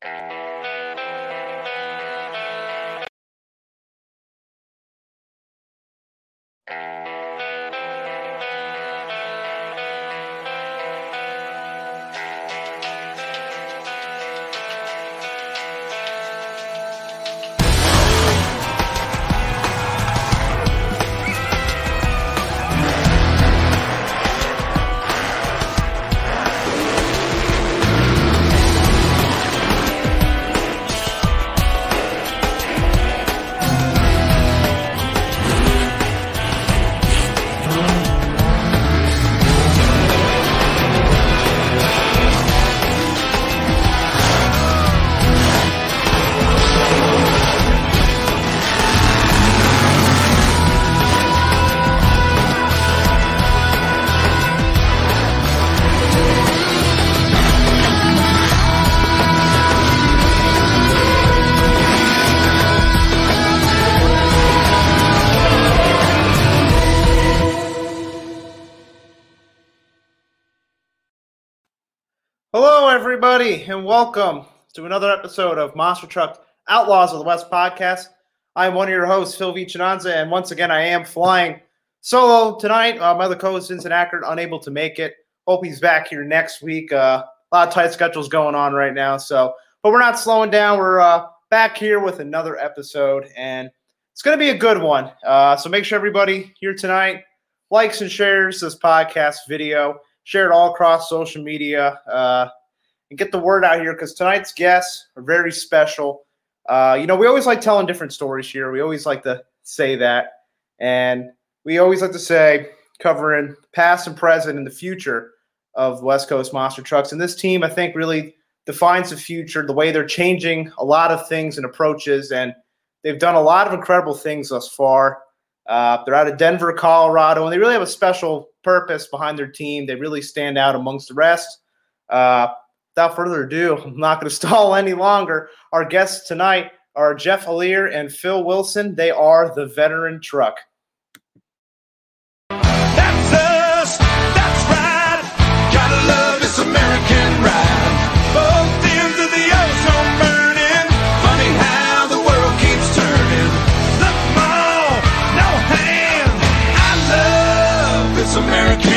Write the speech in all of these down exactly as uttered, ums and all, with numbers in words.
Hello, everybody, and welcome to another episode of Monster Truck Outlaws of the West podcast. I'm one of your hosts, Phil Vichinanza, and once again, I am flying solo tonight. Uh, my other co-host, Vincent Ackert, unable to make it. Hope he's back here next week. Uh, a lot of tight schedules going on right now, so but we're not slowing down. We're uh, back here with another episode, and it's going to be a good one. Uh, so make sure everybody here tonight likes and shares this podcast video. Share it all across social media uh, and get the word out here because tonight's guests are very special. Uh, you know, we always like telling different stories here. We always like to say that. And we always like to say covering past and present and the future of West Coast Monster Trucks. And this team, I think, really defines the future, the way they're changing a lot of things and approaches. And they've done a lot of incredible things thus far. Uh, they're out of Denver, Colorado, and they really have a special purpose behind their team. They really stand out amongst the rest. Uh, without further ado, I'm not going to stall any longer. Our guests tonight are Jeff Allier and Phil Wilson. They are the Veteran Truck. That's us. That's right. Gotta love this American ride. Both ends of the ozone burning. Funny how the world keeps turning. Look, Mom, no hand. I love this American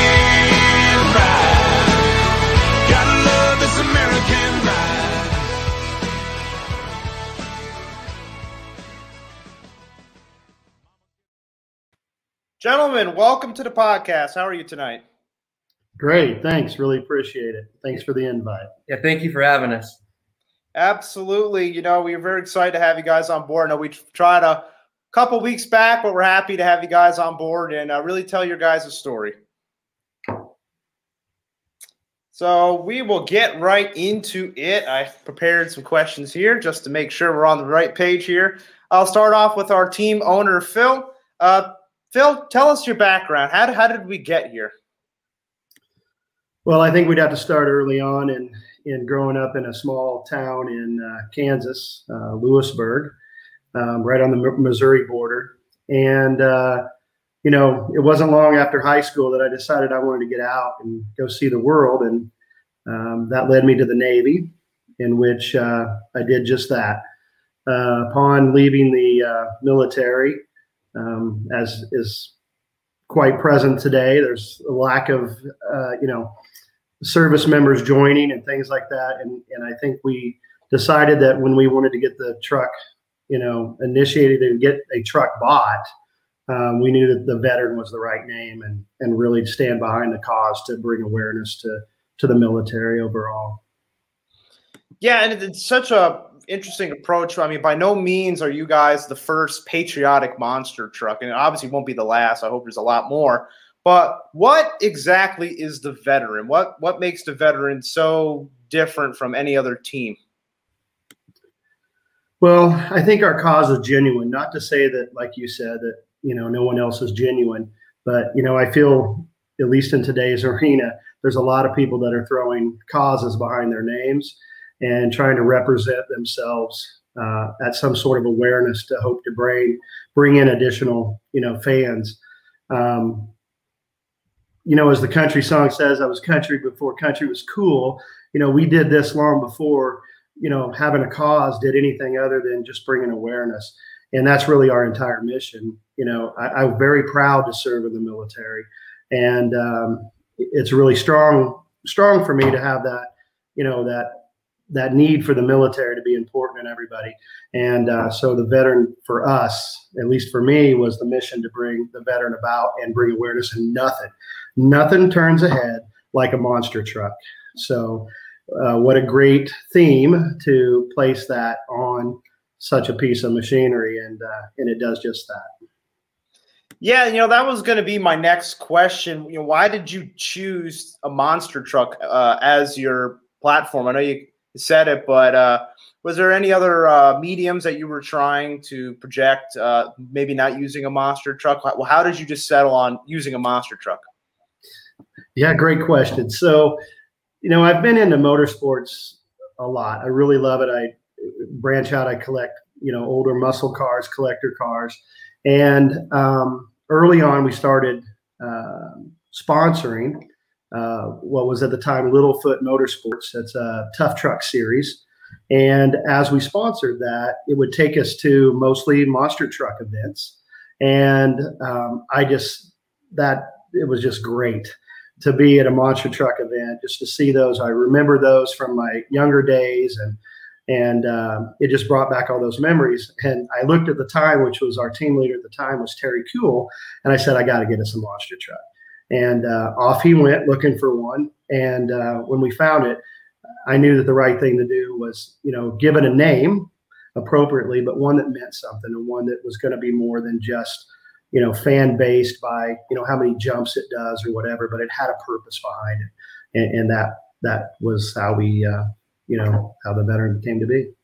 ride. Gotta love this American ride. Gentlemen, welcome to the podcast. How are you tonight? Great. Thanks. Really appreciate it. Thanks for the invite. Yeah, thank you for having us. Absolutely. You know, we are very excited to have you guys on board. I know we tried a couple weeks back, but we're happy to have you guys on board and uh, really tell your guys' story. So we will get right into it. I prepared some questions here just to make sure we're on the right page here. I'll start off with our team owner, Phil. Uh, Phil, tell us your background. How did, how did we get here? Well, I think we'd have to start early on in, in growing up in a small town in uh, Kansas, uh, Lewisburg, um, right on the Missouri border. And, uh, you know, it wasn't long after high school that I decided I wanted to get out and go see the world. And um, that led me to the Navy, in which uh, I did just that. Uh, upon leaving the uh, military, um, as is quite present today, there's a lack of, uh, you know, service members joining and things like that. And, and I think we decided that when we wanted to get the truck, you know, initiated and get a truck bought, um, we knew that the Veteran was the right name and, and really stand behind the cause to bring awareness to, to the military overall. Yeah, and it's such a interesting approach. I mean, by no means are you guys the first patriotic monster truck, and it obviously won't be the last. I hope there's a lot more. But what exactly is the Veteran? What what makes the Veteran so different from any other team? Well, I think our cause is genuine. Not to say that, like you said, that, you know, no one else is genuine. But, you know, I feel, at least in today's arena, there's a lot of people that are throwing causes behind their names and trying to represent themselves uh, at some sort of awareness to hope to bring bring in additional, you know, fans. Um, you know, as the country song says, I was country before country was cool. You know, we did this long before you know, having a cause did anything other than just bringing awareness. And that's really our entire mission. You know, I, I'm very proud to serve in the military, and um, it's really strong, strong for me to have that, you know, that that need for the military to be important in everybody. And uh, so the veteran for us, at least for me, was the mission to bring the veteran about and bring awareness. And nothing, nothing turns ahead like a monster truck. So uh, what a great theme to place that on such a piece of machinery, and uh, and it does just that. Yeah, you know, that was going to be my next question. You know, why did you choose a monster truck uh, as your platform? I know you said it, but uh, was there any other uh, mediums that you were trying to project, uh, maybe not using a monster truck? Well, how did you just settle on using a monster truck? Yeah, great question. So, you know, I've been into motorsports a lot. I really love it. I branch out. I collect, you know, older muscle cars, collector cars. And um, early on, we started uh, sponsoring uh, what was at the time Littlefoot Motorsports. That's a tough truck series. And as we sponsored that, it would take us to mostly monster truck events. And um, I just, that, it was just great to be at a monster truck event, just to see those. I remember those from my younger days, and And um, it just brought back all those memories. And I looked at the time, which was our team leader at the time was Terry Kuhl. And I said, I got to get us a monster truck. And uh, off he went looking for one. And uh, when we found it, I knew that the right thing to do was, you know, give it a name appropriately, but one that meant something, and one that was going to be more than just, you know, fan based by, you know, how many jumps it does or whatever, but it had a purpose behind it. And, and that, that was how we, uh, you know, how the veteran came to be.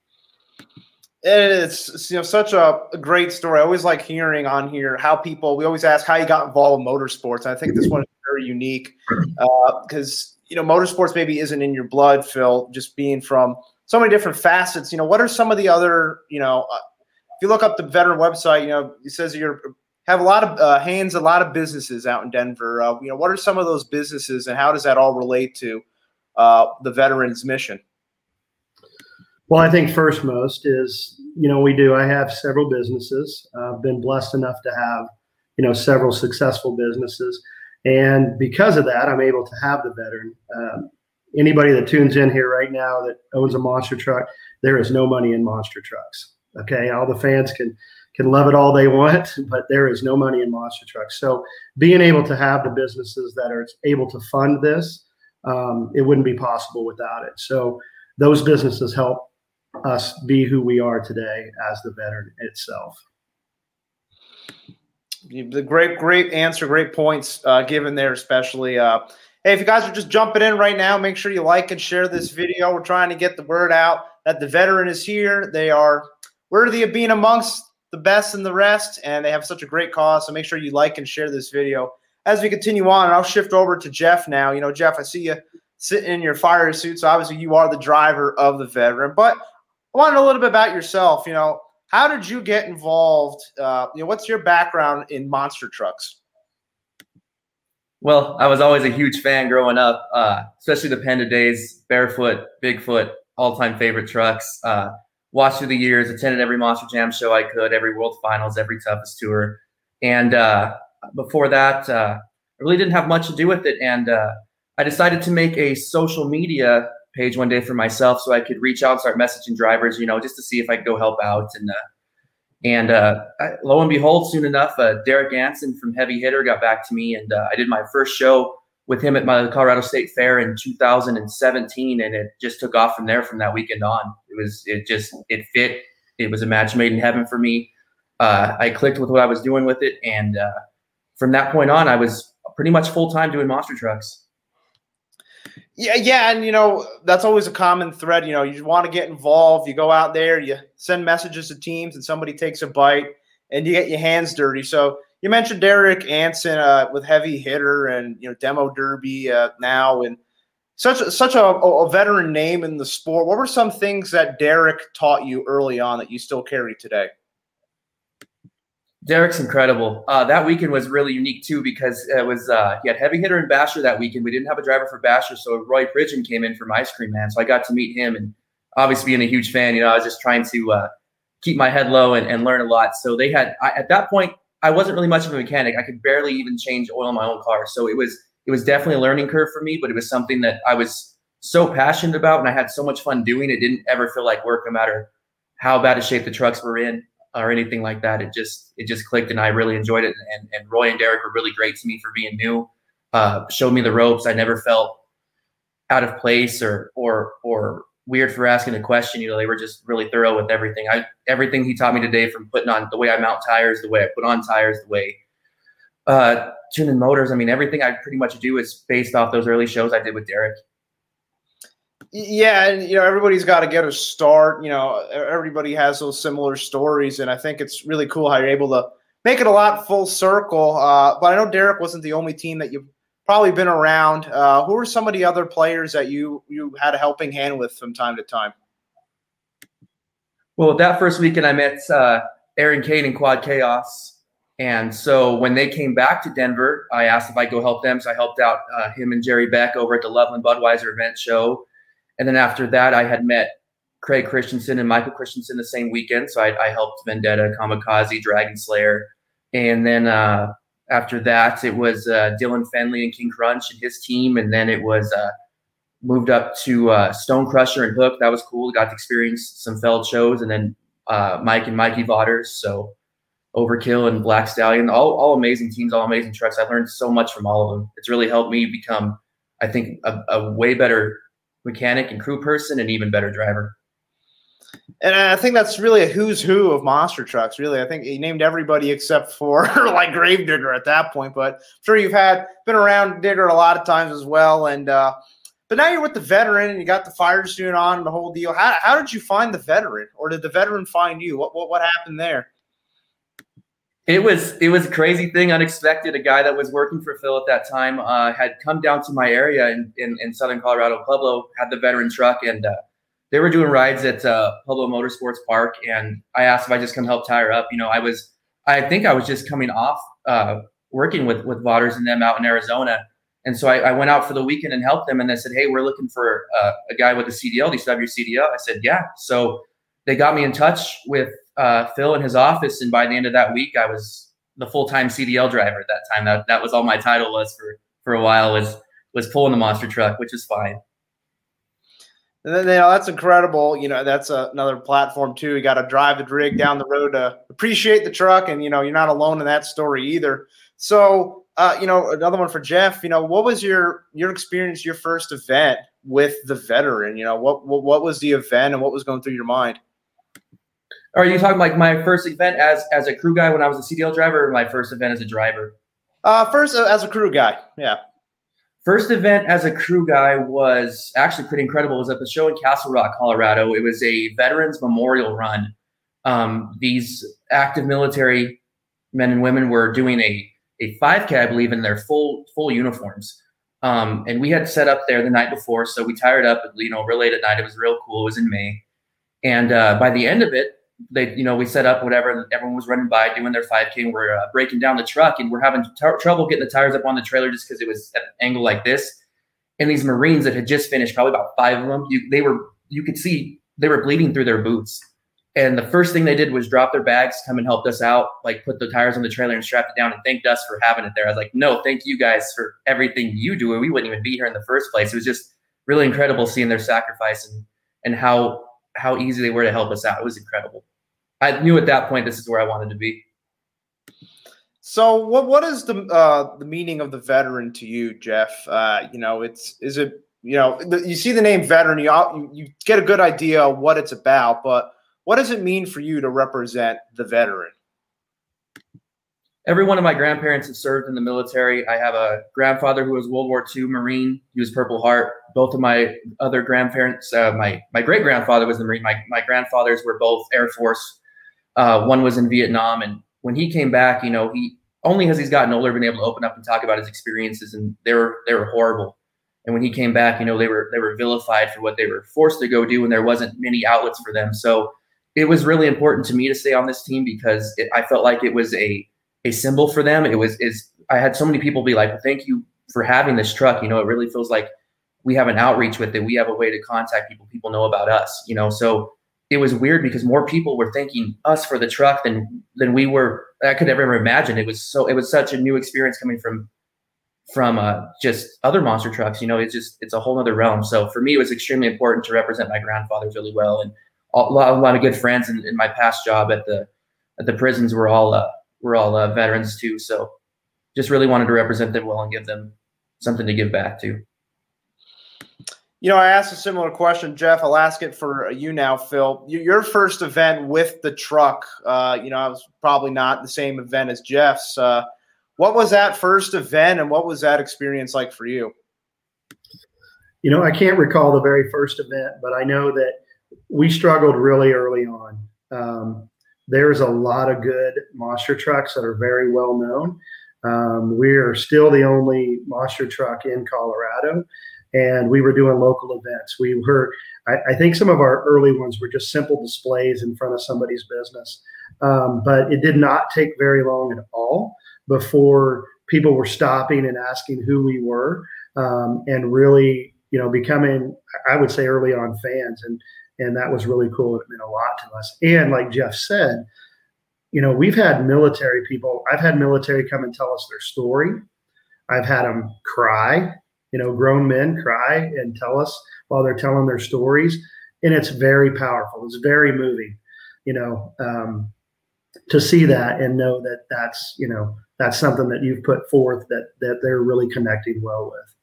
It's, you know, such a, a great story. I always like hearing on here how people, we always ask how you got involved in motorsports. And I think this one is very unique because, uh, you know, motorsports maybe isn't in your blood, Phil, just being from so many different facets. You know, what are some of the other, you know, uh, if you look up the veteran website, you know, it says you're have a lot of uh, hands, a lot of businesses out in Denver. Uh, you know, what are some of those businesses, and how does that all relate to uh, the veterans' mission? Well, I think first most is, you know, we do. I have several businesses. I've been blessed enough to have, you know, several successful businesses. And because of that, I'm able to have the veteran. Um, anybody that tunes in here right now that owns a monster truck, there is no money in monster trucks. Okay. All the fans can, can love it all they want, but there is no money in monster trucks. So being able to have the businesses that are able to fund this, um, it wouldn't be possible without it. So those businesses help us be who we are today as the veteran itself. The great, great answer, great points uh, given there, especially. Uh, hey, if you guys are just jumping in right now, make sure you like and share this video. We're trying to get the word out that the veteran is here. They are worthy of being amongst the best and the rest, and they have such a great cause. So make sure you like and share this video. As we continue on, and I'll shift over to Jeff now. You know, Jeff, I see you sitting in your fire suit, so obviously you are the driver of the veteran. But I want to know a little bit about yourself. You know, how did you get involved? Uh, you know, what's your background in monster trucks? Well, I was always a huge fan growing up, uh, especially the Panda days, Barefoot, Bigfoot, all-time favorite trucks. Uh, watched through the years, attended every Monster Jam show I could, every World Finals, every Toughest Tour. And uh, before that, uh, I really didn't have much to do with it. And uh, I decided to make a social media page one day for myself so I could reach out and start messaging drivers, you know, just to see if I could go help out. And uh, and uh, I, lo and behold, soon enough, uh, Derek Anson from Heavy Hitter got back to me, and uh, I did my first show with him at my Colorado State Fair in two thousand seventeen, and it just took off from there from that weekend on. It was, it just, it fit. It was a match made in heaven for me. Uh, I clicked with what I was doing with it, and uh, from that point on, I was pretty much full-time doing monster trucks. Yeah, yeah, and, you know, that's always a common thread. You know, you want to get involved. You go out there, you send messages to teams, and somebody takes a bite, and you get your hands dirty. So you mentioned Derek Anson uh, with Heavy Hitter and, you know, Demo Derby uh, now, and such a, such a, a veteran name in the sport. What were some things that Derek taught you early on that you still carry today? Derek's incredible. Uh, that weekend was really unique too because it was uh, he had Heavy Hitter and Basher that weekend. We didn't have a driver for Basher, so Roy Pridgeon came in from Ice Cream Man. So I got to meet him, and obviously being a huge fan, you know, I was just trying to uh, keep my head low and, and learn a lot. So they had, I, at that point, I wasn't really much of a mechanic. I could barely even change oil in my own car. So it was, it was definitely a learning curve for me, but it was something that I was so passionate about and I had so much fun doing. It didn't ever feel like work, no matter how bad a shape the trucks were in or anything like that. It just, it just clicked and I really enjoyed it. And, and Roy and Derek were really great to me for being new, uh, showed me the ropes. I never felt out of place or, or, or weird for asking a question. You know, they were just really thorough with everything. I, everything he taught me today, from putting on the way I mount tires, the way I put on tires, the way, uh, tuning motors. I mean, everything I pretty much do is based off those early shows I did with Derek. Yeah, and you know, everybody's got to get a start. You know, everybody has those similar stories, and I think it's really cool how you're able to make it a lot full circle. Uh, but I know Derek wasn't the only team that you've probably been around. Uh, who are some of the other players that you you had a helping hand with from time to time? Well, that first weekend I met uh, Aaron Kane and Quad Chaos, and so when they came back to Denver, I asked if I'd go help them. So I helped out uh, him and Jerry Beck over at the Loveland Budweiser event show. And then after that, I had met Craig Christensen and Michael Christensen the same weekend. So I, I helped Vendetta, Kamikaze, Dragon Slayer. And then uh, after that, it was uh, Dylan Fenley and King Crunch and his team. And then it was uh, moved up to uh, Stone Crusher and Hook. That was cool. Got to experience some Feld shows. And then uh, Mike and Mikey Vaughters. So Overkill and Black Stallion, all, all amazing teams, all amazing trucks. I learned so much from all of them. It's really helped me become, I think, a, a way better mechanic and crew person and even better driver. And I think that's really a who's who of monster trucks. Really, I think he named everybody except for like Gravedigger at that point. But I'm sure you've had been around Digger a lot of times as well. And uh, but now you're with the Veteran and you got the Firestone on and the whole deal. How how did you find the Veteran, or did the Veteran find you? What what what happened there? It was it was a crazy thing, unexpected. A guy that was working for Phil at that time uh, had come down to my area in, in, in southern Colorado, Pueblo, had the Veteran truck, and uh, they were doing rides at uh, Pueblo Motorsports Park. And I asked if I just come help tire up. You know, I was I think I was just coming off uh, working with with Vaughters and them out in Arizona, and so I, I went out for the weekend and helped them. And they said, "Hey, we're looking for uh, a guy with a C D L. Do you still have your C D L?" I said, "Yeah." So they got me in touch with uh, Phil in his office, and by the end of that week, I was the full-time C D L driver at that time. That that was all my title was for for a while, was was pulling the monster truck, which is fine. And then, you know, that's incredible. You know, that's a, another platform too. You got to drive the rig down the road to appreciate the truck, and you know, you're not alone in that story either. So, uh, you know, another one for Jeff. You know, what was your your experience, your first event with the Veteran? You know, what what, what was the event and what was going through your mind? Are you talking like my first event as as a crew guy when I was a C D L driver, or my first event as a driver? Uh, first uh, as a crew guy, yeah. First event as a crew guy was actually pretty incredible. It was at the show in Castle Rock, Colorado. It was a Veterans Memorial Run. Um, these active military men and women were doing a a five K, I believe, in their full full uniforms. Um, and we had set up there the night before, so we tired up, you know, real late at night. It was real cool. It was in May, and uh, by the end of it, they, you know, we set up whatever, and everyone was running by doing their five K, and we're uh, breaking down the truck, and we're having t- trouble getting the tires up on the trailer just because it was at an angle like this. And these Marines that had just finished, probably about five of them, you, they were, you could see they were bleeding through their boots. And the first thing they did was drop their bags, come and helped us out, like put the tires on the trailer and strapped it down, and thanked us for having it there. I was like, no, thank you guys for everything you do. We wouldn't even be here in the first place. It was just really incredible seeing their sacrifice and, and how, how easy they were to help us out. It was incredible. I knew at that point this is where I wanted to be. So what what is the uh, the meaning of the Veteran to you, Jeff? Uh, you know, it's is it you know the, you see the name Veteran, you you get a good idea of what it's about, but what does it mean for you to represent the Veteran? Every one of my grandparents have served in the military. I have a grandfather who was World War Two Marine. He was Purple Heart. Both of my other grandparents, uh, my my great grandfather was the Marine. My my grandfathers were both Air Force. Uh, one was in Vietnam, and when he came back, you know, he only as he's gotten older been able to open up and talk about his experiences, and they were they were horrible. And when he came back, you know, they were they were vilified for what they were forced to go do, and there wasn't many outlets for them. So it was really important to me to stay on this team because it, I felt like it was a a symbol for them. It was is I had so many people be like, well, "Thank you for having this truck." You know, it really feels like we have an outreach with it. We have a way to contact people. People know about us, you know. So it was weird because more people were thanking us for the truck than than we were. I could never imagine. It was so. It was such a new experience coming from from uh, just other monster trucks. You know, it's just it's a whole other realm. So for me, it was extremely important to represent my grandfathers really well, and a lot, a lot of good friends in, in my past job at the at the prisons were all uh, were all uh, veterans too. So just really wanted to represent them well and give them something to give back to. You know, I asked a similar question, Jeff. I'll ask it for you now, Phil. Your first event with the truck, uh, you know, it was probably not the same event as Jeff's. Uh, what was that first event, and what was that experience like for you? You know, I can't recall the very first event, but I know that we struggled really early on. Um, there's a lot of good monster trucks that are very well known. Um, we are still the only monster truck in Colorado. And we were doing local events. We were, I, I think some of our early ones were just simple displays in front of somebody's business. Um, but it did not take very long at all before people were stopping and asking who we were, um, and really, you know, becoming, I would say early on fans. And, and that was really cool. It meant a lot to us. And like Jeff said, you know, we've had military people, I've had military come and tell us their story. I've had them cry. You know, grown men cry and tell us while they're telling their stories. And it's very powerful. It's very moving, you know, um, to see that and know that that's, you know, that's something that you've put forth that, that they're really connecting well with.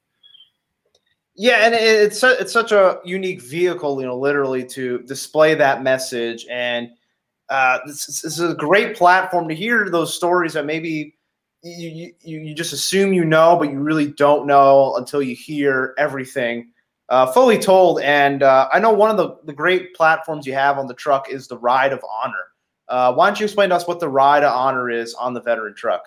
Yeah. And it's, it's such a unique vehicle, you know, literally to display that message. And uh, this, this is a great platform to hear those stories that maybe You, you you just assume you know, but you really don't know until you hear everything uh, fully told. And uh, I know one of the, the great platforms you have on the truck is the Ride of Honor. Uh, why don't you explain to us what the Ride of Honor is on the veteran truck?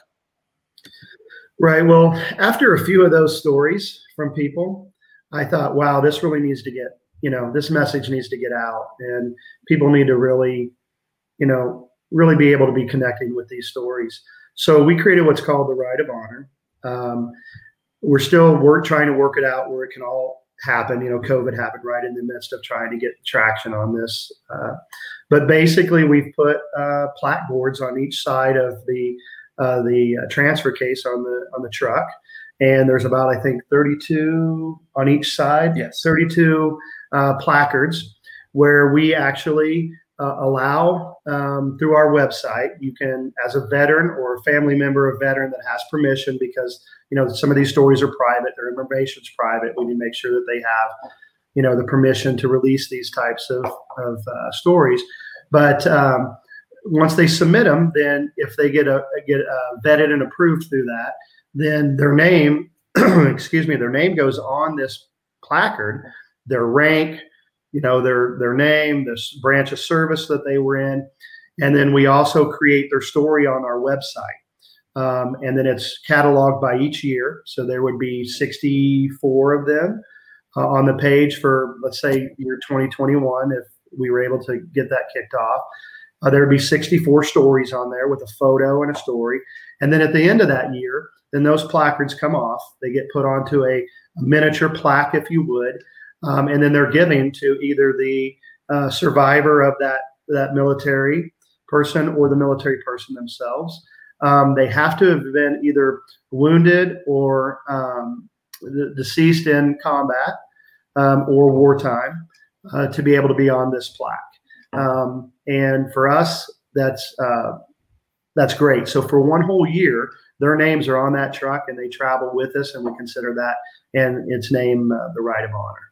Right. Well, after a few of those stories from people, I thought, wow, this really needs to get, you know, this message needs to get out, and people need to really, you know, really be able to be connecting with these stories. So we created what's called the Ride of Honor. Um, we're still we're trying to work it out where it can all happen. You know, COVID happened right in the midst of trying to get traction on this. Uh, but basically, we've put uh, plaque boards on each side of the uh, the uh, transfer case on the on the truck, and there's about I think thirty-two on each side. Yes, thirty-two uh, placards where we actually. Uh, allow um, through our website, you can, as a veteran or a family member of veteran that has permission, because you know some of these stories are private, their information's private. We need to make sure that they have, you know, the permission to release these types of of uh, stories. But um, once they submit them, then if they get a get uh, vetted and approved through that, then their name, excuse me, their name goes on this placard, their rank. You know, their their name, this branch of service that they were in. And then we also create their story on our website. Um, and then it's cataloged by each year. So there would be sixty-four of them uh, on the page for, let's say, year twenty twenty-one, if we were able to get that kicked off. Uh, there would be sixty-four stories on there with a photo and a story. And then at the end of that year, then those placards come off. They get put onto a, a miniature plaque, if you would. Um, and then they're giving to either the uh, survivor of that that military person or the military person themselves. Um, they have to have been either wounded or um, deceased in combat um, or wartime uh, to be able to be on this plaque. Um, and for us, that's uh, that's great. So for one whole year, their names are on that truck and they travel with us, and we consider that and its name uh, the Ride of Honor.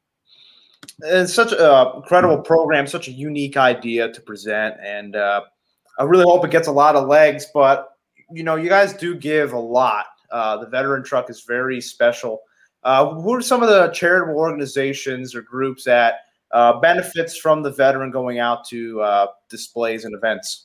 It's such an incredible program, such a unique idea to present, and uh, I really hope it gets a lot of legs. But, you know, you guys do give a lot. Uh, the veteran truck is very special. Uh, who are some of the charitable organizations or groups that uh, benefits from the veteran going out to uh, displays and events?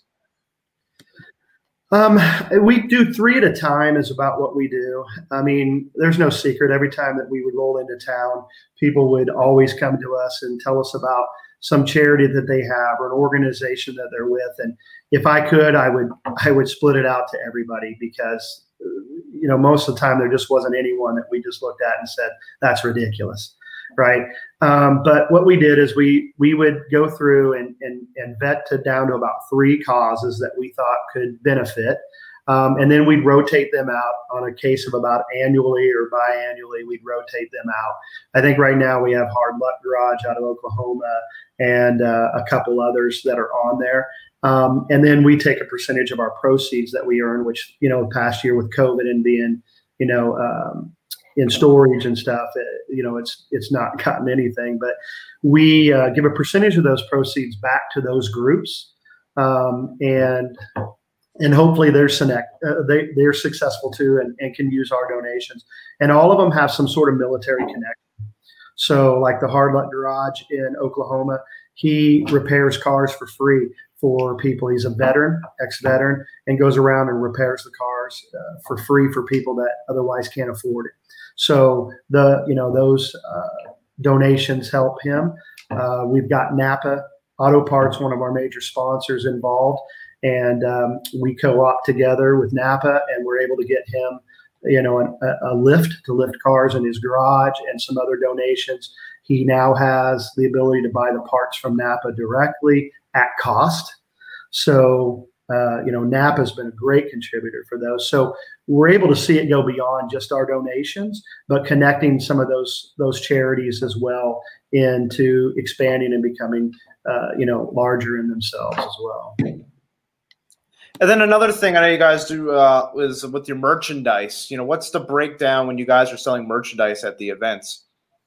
Um, we do three at a time is about what we do. I mean, there's no secret. Every time that we would roll into town, people would always come to us and tell us about some charity that they have or an organization that they're with. And if I could, I would, I would split it out to everybody, because you know, most of the time there just wasn't anyone that we just looked at and said, that's ridiculous. Right. Um, but what we did is we we would go through and, and, and vet to down to about three causes that we thought could benefit. Um, and then we'd rotate them out on a case of about annually or biannually. We'd rotate them out. I think right now we have Hard Luck Garage out of Oklahoma and uh, a couple others that are on there. Um, and then we take a percentage of our proceeds that we earn, which, you know, past year with COVID and being, you know, um, in storage and stuff, it, you know, it's it's not gotten anything, but we uh, give a percentage of those proceeds back to those groups, um, and and hopefully they're select, uh, they they're successful too, and, and can use our donations. And all of them have some sort of military connection. So, like the Hard Luck Garage in Oklahoma, he repairs cars for free for people. He's a veteran, ex-veteran, and goes around and repairs the cars uh, for free for people that otherwise can't afford it. So the you know those uh, donations help him. Uh, we've got Napa Auto Parts, one of our major sponsors, involved, and um, we co-op together with Napa, and we're able to get him, you know, an, a, a lift to lift cars in his garage and some other donations. He now has the ability to buy the parts from Napa directly at cost. So. Uh, you know, Napa has been a great contributor for those. So we're able to see it go beyond just our donations, but connecting some of those those charities as well into expanding and becoming, uh, you know, larger in themselves as well. And then another thing I know you guys do uh, is with your merchandise. You know, what's the breakdown when you guys are selling merchandise at the events?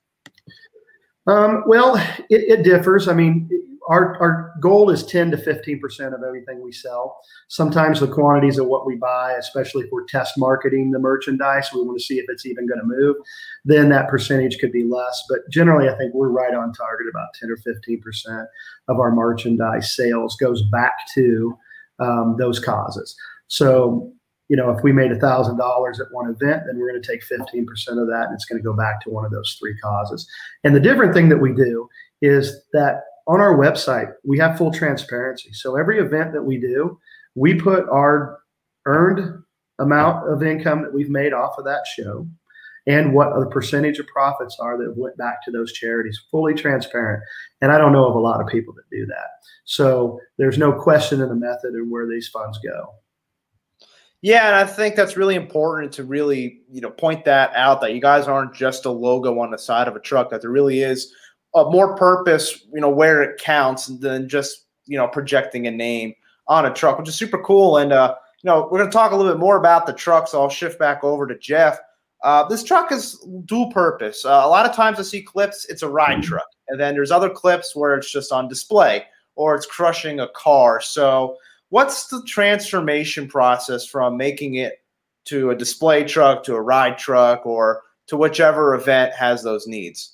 Um, well, it, it differs. I mean, Our, our goal is ten to fifteen percent of everything we sell. Sometimes the quantities of what we buy, especially if we're test marketing the merchandise, we want to see if it's even going to move, then that percentage could be less. But generally, I think we're right on target. About ten or fifteen percent of our merchandise sales goes back to um, those causes. So, you know, if we made one thousand dollars at one event, then we're going to take fifteen percent of that, and it's going to go back to one of those three causes. And the different thing that we do is that on our website, we have full transparency. So every event that we do, we put our earned amount of income that we've made off of that show and what the percentage of profits are that went back to those charities, fully transparent. And I don't know of a lot of people that do that. So there's no question in the method and where these funds go. Yeah, and I think that's really important to really, you know, point that out, that you guys aren't just a logo on the side of a truck, that there really is Uh, more purpose, you know, where it counts than just, you know, projecting a name on a truck, which is super cool. And, uh, you know, we're going to talk a little bit more about the truck, so I'll shift back over to Jeff. Uh, this truck is dual purpose. Uh, a lot of times I see clips, it's a ride truck. And then there's other clips where it's just on display or it's crushing a car. So what's the transformation process from making it to a display truck to a ride truck or to whichever event has those needs?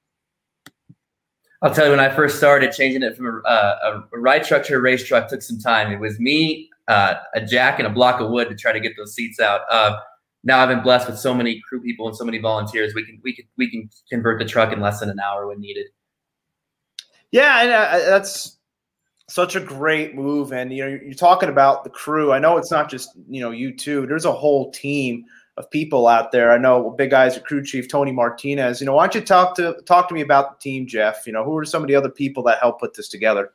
I'll tell you, when I first started changing it from a, uh, a ride truck to a race truck took some time. It was me, uh, a jack, and a block of wood to try to get those seats out. Uh, now I've been blessed with so many crew people and so many volunteers. We can we can we can convert the truck in less than an hour when needed. Yeah, and uh, that's such a great move. And you know, you're talking about the crew. I know it's not just you know you two. There's a whole team of people out there. I know big guys, crew chief Tony Martinez. You know, why don't you talk to talk to me about the team, Jeff? You know, who are some of the other people that help put this together?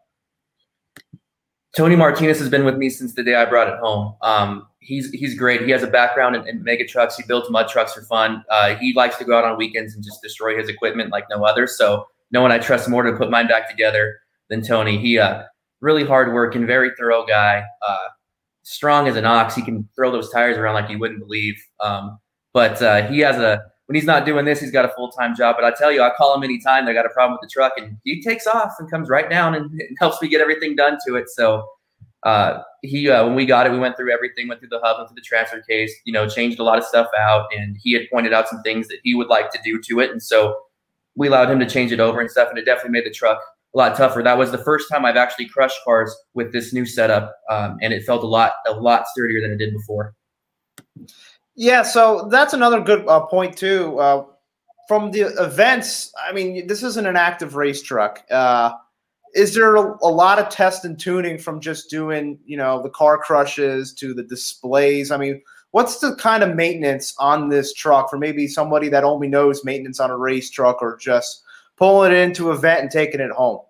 Tony Martinez has been with me since the day I brought it home. Um, he's he's great. He has a background in, in mega trucks. He builds mud trucks for fun. Uh, he likes to go out on weekends and just destroy his equipment like no other. So no one I trust more to put mine back together than Tony. He uh, really hardworking, very thorough guy. Uh, strong as an ox. He can throw those tires around like you wouldn't believe. Um, but uh, he has a, when he's not doing this, he's got a full-time job. But I tell you, I call him anytime I got a problem with the truck, and he takes off and comes right down and, and helps me get everything done to it. So uh, he, uh, when we got it, we went through everything, went through the hub, went through the transfer case, you know, changed a lot of stuff out. And he had pointed out some things that he would like to do to it. And so we allowed him to change it over and stuff. And it definitely made the truck a lot tougher. That was the first time I've actually crushed cars with this new setup, um, and it felt a lot, a lot sturdier than it did before. Yeah, so that's another good uh, point too. Uh, from the events, I mean, this isn't an active race truck. Uh, is there a, a lot of test and tuning from just doing, you know, the car crushes to the displays? I mean, what's the kind of maintenance on this truck for maybe somebody that only knows maintenance on a race truck or just pulling it into an event and taking it home?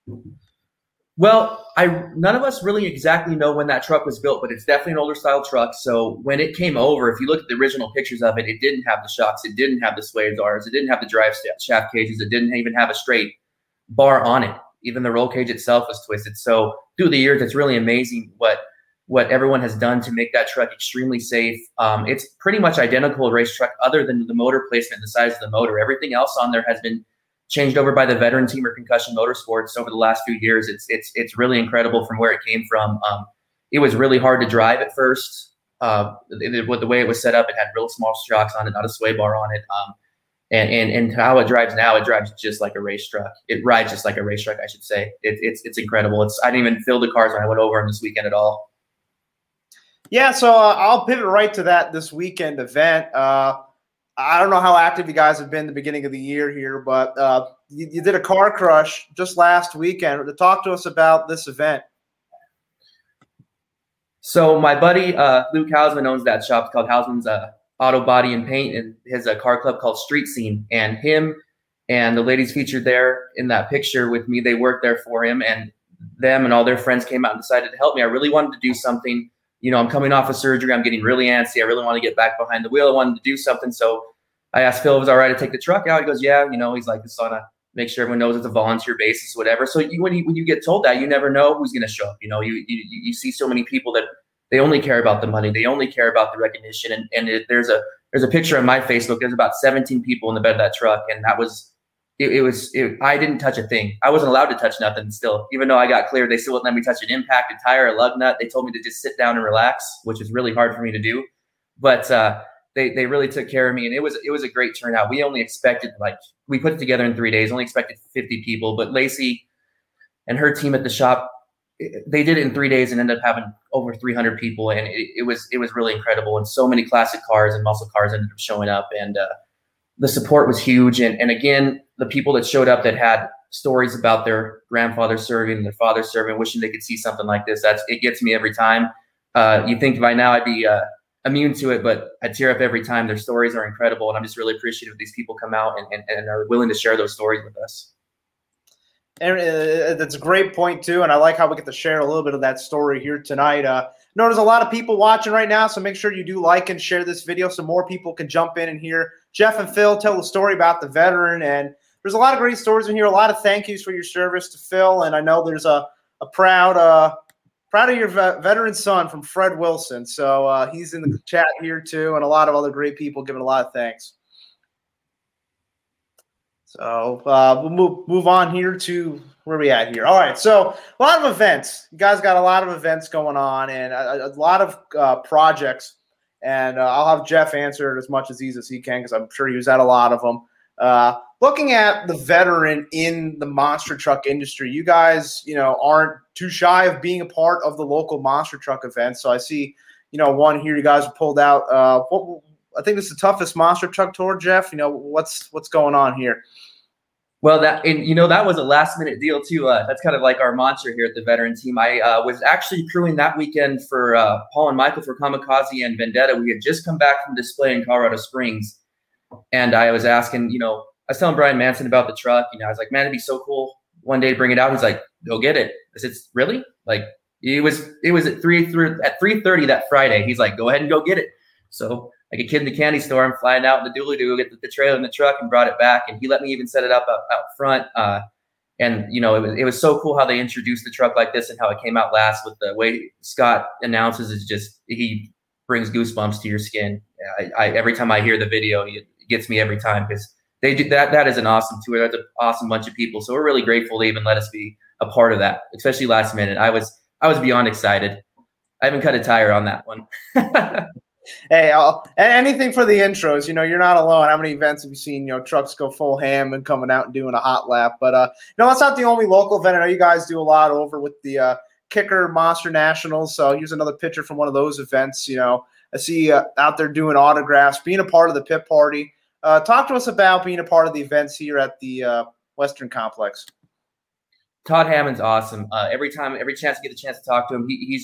Well, I none of us really exactly know when that truck was built, but it's definitely an older style truck. So when it came over, if you look at the original pictures of it, it didn't have the shocks, it didn't have the sway bars, it didn't have the drive shaft cages, it didn't even have a straight bar on it. Even the roll cage itself was twisted. So through the years, it's really amazing what what everyone has done to make that truck extremely safe. Um, it's pretty much identical to a race truck other than the motor placement and the size of the motor. Everything else on there has been changed over by the veteran team or Concussion Motorsports over the last few years. It's it's it's really incredible from where it came from. Um, it was really hard to drive at first. Uh, it, with the way it was set up, it had real small shocks on it, not a sway bar on it. Um, and and and how it drives now, it drives just like a race truck. It rides just like a race truck, I should say. It, it's it's incredible. It's I didn't even feel the cars when I went over them this weekend at all. Yeah, so uh, I'll pivot right to that this weekend event. Uh, I don't know how active you guys have been the beginning of the year here, but uh, you, you did a car crush just last weekend. To talk to us about this event. So my buddy uh, Luke Hausman owns that shop. It's called Hausman's uh, Auto Body and Paint, and his uh, car club called Street Scene. And him and the ladies featured there in that picture with me, they worked there for him, and them and all their friends came out and decided to help me. I really wanted to do something. You know, I'm coming off of surgery. I'm getting really antsy. I really want to get back behind the wheel. I wanted to do something. So I asked Phil if it was all right to take the truck out. He goes, yeah. You know, he's like, just want to make sure everyone knows it's a volunteer basis, whatever. So you, when you when you get told that, you never know who's going to show up. You know, you, you you see so many people that they only care about the money. They only care about the recognition. And and it, there's a there's a picture on my Facebook. There's about seventeen people in the bed of that truck, and that was it. it was it, I didn't touch a thing. I wasn't allowed to touch nothing. Still, even though I got cleared, they still wouldn't let me touch an impact, a tire, a lug nut. They told me to just sit down and relax, which is really hard for me to do. But uh, they they really took care of me, and it was it was a great turnout. We only expected like we put it together in three days. Only expected fifty people, but Lacey and her team at the shop, they did it in three days and ended up having over three hundred people, and it, it was it was really incredible. And so many classic cars and muscle cars ended up showing up, and uh, the support was huge. And and again, the people that showed up that had stories about their grandfather serving and their father serving, wishing they could see something like this. That's it gets me every time. Uh, you think by now I'd be uh, immune to it, but I tear up every time. Their stories are incredible, and I'm just really appreciative these people come out and, and, and are willing to share those stories with us. And uh, that's a great point too, and I like how we get to share a little bit of that story here tonight. Uh, no, there's a lot of people watching right now, so make sure you do like and share this video so more people can jump in and hear Jeff and Phil tell the story about the veteran. And there's a lot of great stories in here, a lot of thank yous for your service to Phil, and I know there's a, a proud uh, proud of your vet- veteran son from Fred Wilson. So uh, he's in the chat here too, and a lot of other great people giving a lot of thanks. So uh, we'll move, move on here to where we at here. All right, so a lot of events. You guys got a lot of events going on and a, a lot of uh, projects. And uh, I'll have Jeff answer it as much as easy as he can because I'm sure he was at a lot of them. Uh, looking at the veteran in the monster truck industry, you guys, you know, aren't too shy of being a part of the local monster truck events. So I see, you know, one here you guys have pulled out. Uh, what I think this is the toughest monster truck tour, Jeff. You know, what's what's going on here? Well, that and you know that was a last minute deal too. Uh, that's kind of like our mantra here at the veteran team. I uh, was actually crewing that weekend for uh, Paul and Michael for Kamikaze and Vendetta. We had just come back from display in Colorado Springs, and I was asking, you know, I was telling Brian Manson about the truck. You know, I was like, man, it'd be so cool one day to bring it out. He's like, go get it. I said, really? Like it was it was at three at three thirty that Friday. He's like, go ahead and go get it. So like a kid in the candy store, I'm flying out in the dually to get the, the trailer in the truck and brought it back. And he let me even set it up out, out front. Uh, and, you know, it was, it was so cool how they introduced the truck like this and how it came out last with the way Scott announces is just, he brings goosebumps to your skin. I, I every time I hear the video, it gets me every time because they do that. That is an awesome tour. That's an awesome bunch of people. So we're really grateful they even let us be a part of that, especially last minute. I was, I was beyond excited. I haven't cut a tire on that one. Hey, I'll, anything for the intros. You know, you're not alone. How many events have you seen, you know, trucks go full ham and coming out and doing a hot lap? But, uh, no, that's not the only local event. I know you guys do a lot over with the uh, Kicker Monster Nationals. So here's another picture from one of those events. You know, I see you uh, out there doing autographs, being a part of the pit party. Uh, talk to us about being a part of the events here at the uh, Western Complex. Todd Hammond's awesome. Uh, every time, every chance I get a chance to talk to him, he, he's just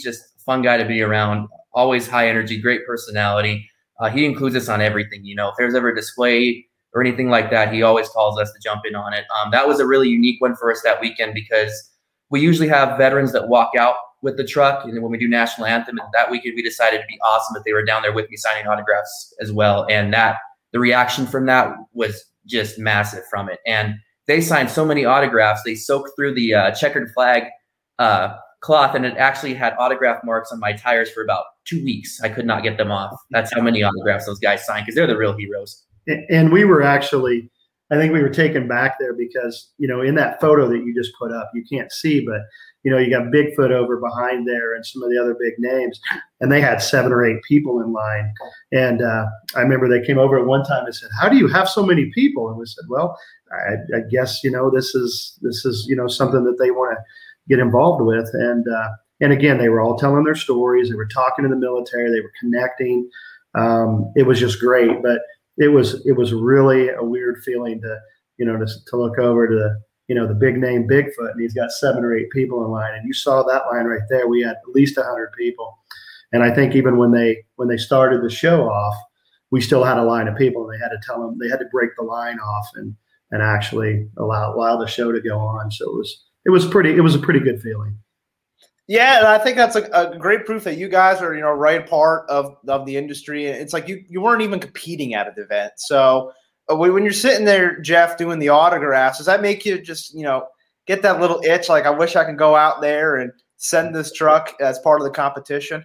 fun guy to be around, always high energy, great personality. Uh, he includes us on everything. You know, if there's ever a display or anything like that, he always calls us to jump in on it. Um, that was a really unique one for us that weekend because we usually have veterans that walk out with the truck, and then when we do national anthem, and that weekend we decided it'd be awesome if they were down there with me signing autographs as well. And that the reaction from that was just massive from it. And they signed so many autographs. They soaked through the uh, checkered flag uh, cloth, and it actually had autograph marks on my tires for about two weeks. I could not get them off. That's how many autographs those guys signed because they're the real heroes. And we were actually, I think we were taken back there because, you know, in that photo that you just put up, you can't see, but, you know, you got Bigfoot over behind there and some of the other big names, and they had seven or eight people in line. And uh, I remember they came over at one time and said, "How do you have so many people?" And we said, "Well, I, I guess, you know, this is, this is, you know, something that they want to get involved with." And, uh, and again, they were all telling their stories. They were talking to the military. They were connecting. Um, it was just great. But it was, it was really a weird feeling to, you know, to, to look over to the, you know, the big name Bigfoot, and he's got seven or eight people in line. And you saw that line right there. We had at least a hundred people. And I think even when they, when they started the show off, we still had a line of people, and they had to tell them, they had to break the line off and, and actually allow, allow the show to go on. So it was, it was pretty, it was a pretty good feeling. Yeah, and I think that's a, a great proof that you guys are, you know, right part of, of the industry. It's like you, you weren't even competing at an event. So uh, when you're sitting there, Jeff, doing the autographs, does that make you just, you know, get that little itch? Like, I wish I could go out there and send this truck as part of the competition?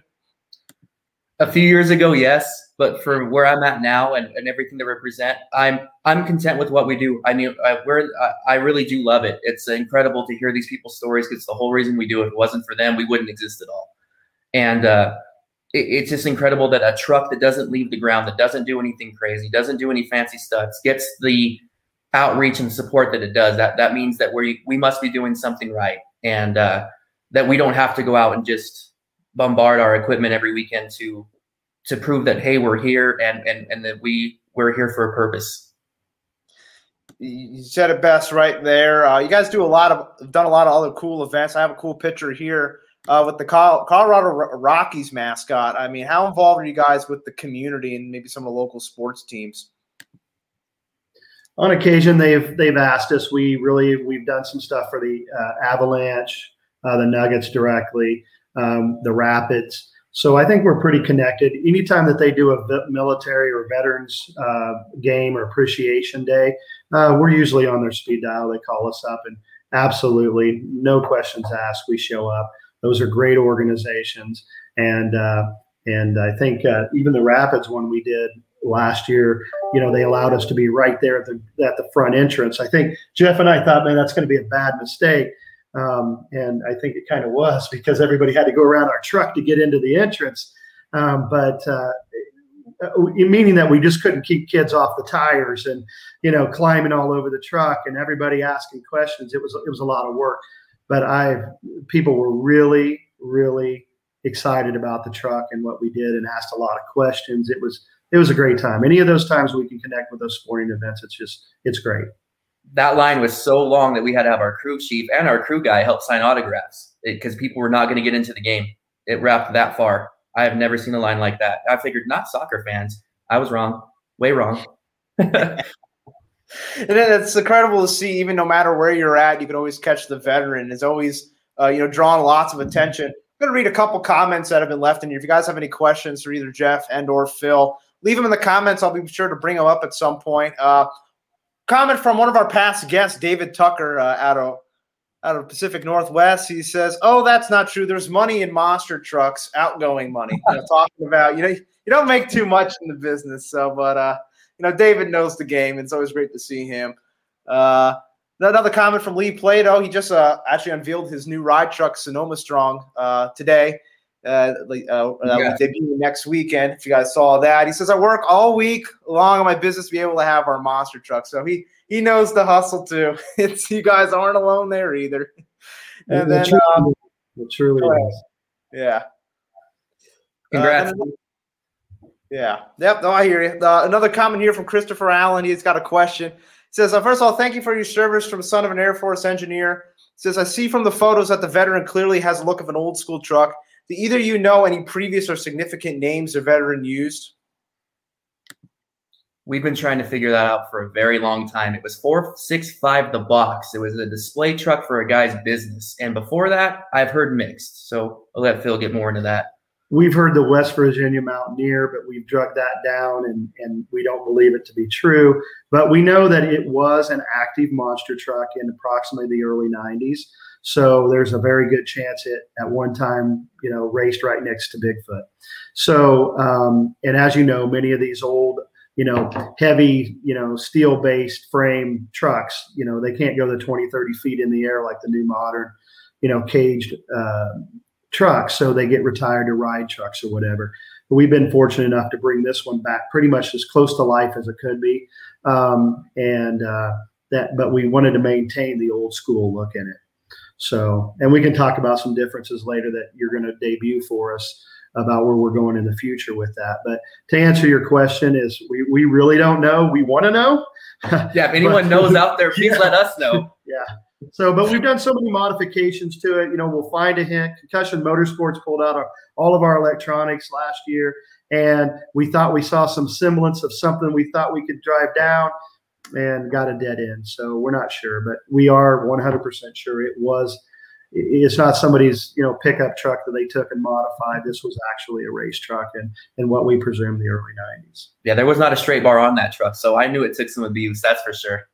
A few years ago, yes, but for where I'm at now and, and everything they represent, I'm I'm content with what we do. I mean, I, we're, I, I really do love it. It's incredible to hear these people's stories because it's the whole reason we do it. If it wasn't for them, we wouldn't exist at all. And uh, it, it's just incredible that a truck that doesn't leave the ground, that doesn't do anything crazy, doesn't do any fancy stunts, gets the outreach and support that it does. That that means that we we must be doing something right, and uh, that we don't have to go out and just bombard our equipment every weekend to to prove that, hey, we're here and and and that we we're here for a purpose. You said it best right there. Uh, you guys do a lot of done a lot of other cool events. I have a cool picture here uh, with the Colorado Rockies mascot. I mean, how involved are you guys with the community and maybe some of the local sports teams? On occasion, they've they've asked us. We really we've done some stuff for the uh, Avalanche, uh, the Nuggets directly, um, the Rapids. So I think we're pretty connected. Anytime that they do a military or veterans uh, game or appreciation day, uh, we're usually on their speed dial. They call us up, and absolutely, no questions asked, we show up. Those are great organizations, and uh, and I think uh, even the Rapids one we did last year, you know, they allowed us to be right there at the at the front entrance. I think Jeff and I thought, man, that's going to be a bad mistake. Um, and I think it kind of was because everybody had to go around our truck to get into the entrance. Um, but uh, meaning that we just couldn't keep kids off the tires and, you know, climbing all over the truck and everybody asking questions. It was, it was a lot of work, but I, people were really, really excited about the truck and what we did and asked a lot of questions. It was, it was a great time. Any of those times we can connect with those sporting events, it's just, it's great. That line was so long that we had to have our crew chief and our crew guy help sign autographs because people were not going to get into the game. It wrapped that far. I have never seen a line like that. I figured not soccer fans. I was wrong. Way wrong. And then it's incredible to see, even no matter where you're at, you can always catch the veteran. It's always, uh, you know, drawn lots of attention. I'm going to read a couple comments that have been left in here. If you guys have any questions for either Jeff and or Phil, leave them in the comments. I'll be sure to bring them up at some point. Uh, Comment from one of our past guests, David Tucker, uh, out of out of Pacific Northwest. He says, "Oh, that's not true. There's money in monster trucks, outgoing money." You know, talking about, you know, you don't make too much in the business. So, but uh, you know, David knows the game. It's always great to see him. Uh, another comment from Lee Plato. He just uh, actually unveiled his new ride truck, Sonoma Strong, uh, today. Uh, uh, that will debut next weekend. If you guys saw that, he says, "I work all week long on my business to be able to have our monster truck." So he he knows the hustle too. It's you guys aren't alone there either. And it, then, it truly, um, it truly is. Yeah. Congrats. Uh, yeah. Yep. No, I hear you. Uh, another comment here from Christopher Allen. He's got a question. He says, uh, "First of all, thank you for your service from son of an Air Force engineer." He says, "I see from the photos that the veteran clearly has a look of an old school truck. do either of you know any previous or significant names the veteran used? We've been trying to figure that out for a very long time. It was four six five the box. It was a display truck for a guy's business. And before that, I've heard mixed. So I'll let Phil get more into that. We've heard the West Virginia Mountaineer, but we've drug that down, and, and we don't believe it to be true. But we know that it was an active monster truck in approximately the early nineties. So there's a very good chance it at one time, you know, raced right next to Bigfoot. So, um, and as you know, many of these old, you know, heavy, you know, steel-based frame trucks, you know, they can't go the twenty, thirty feet in the air like the new modern, you know, caged uh, trucks. So they get retired to ride trucks or whatever. But we've been fortunate enough to bring this one back pretty much as close to life as it could be. Um, and uh, that, but we wanted to maintain the old school look in it. So, and we can talk about some differences later that you're going to debut for us about where we're going in the future with that. But to answer your question is we, we really don't know. We want to know. Yeah, if anyone but, knows out there, please yeah. let us know. Yeah. So, but we've done so many modifications to it. You know, we'll find a hint. Concussion Motorsports pulled out our, all of our electronics last year, and we thought we saw some semblance of something we thought we could drive down and got a dead end. So we're not sure, but we are one hundred percent sure it was. It's not somebody's, you know, pickup truck that they took and modified. This was actually a race truck and in what we presume the early nineties. Yeah, there was not a straight bar on that truck, so I knew it took some abuse, that's for sure.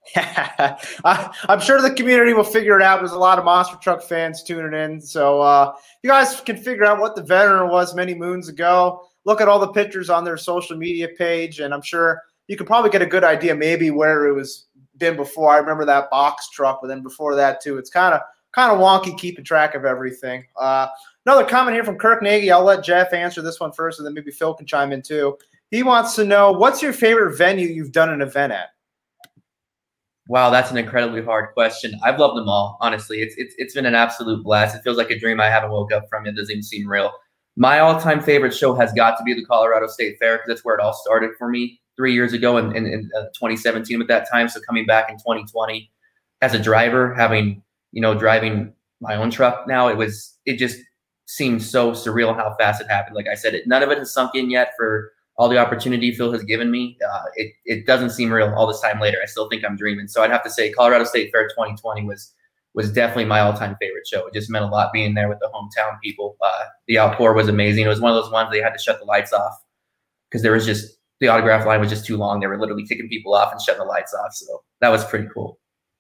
I, I'm sure the community will figure it out. There's a lot of monster truck fans tuning in. So uh, you guys can figure out what the veteran was many moons ago. Look at all the pictures on their social media page, and I'm sure you could probably get a good idea maybe where it was been before. I remember that box truck, but then before that too. It's kind of kind of wonky keeping track of everything. Uh, another comment here from Kirk Nagy. I'll let Jeff answer this one first, and then maybe Phil can chime in too. He wants to know, what's your favorite venue you've done an event at? Wow, that's an incredibly hard question. I've loved them all, honestly. It's it's it's been an absolute blast. It feels like a dream I haven't woke up from. It doesn't even seem real. My all-time favorite show has got to be the Colorado State Fair, because that's where it all started for me three years ago in, in, in uh, twenty seventeen at that time. So coming back in twenty twenty as a driver, having, you know, driving my own truck now, it was, it just seemed so surreal how fast it happened. Like I said, it, none of it has sunk in yet for all the opportunity Phil has given me. Uh, it, it doesn't seem real all this time later. I still think I'm dreaming. So I'd have to say Colorado State Fair twenty twenty was, was definitely my all-time favorite show. It just meant a lot being there with the hometown people. Uh, the outpour was amazing. It was one of those ones they had to shut the lights off because there was just, the autograph line was just too long. They were literally kicking people off and shutting the lights off. So that was pretty cool.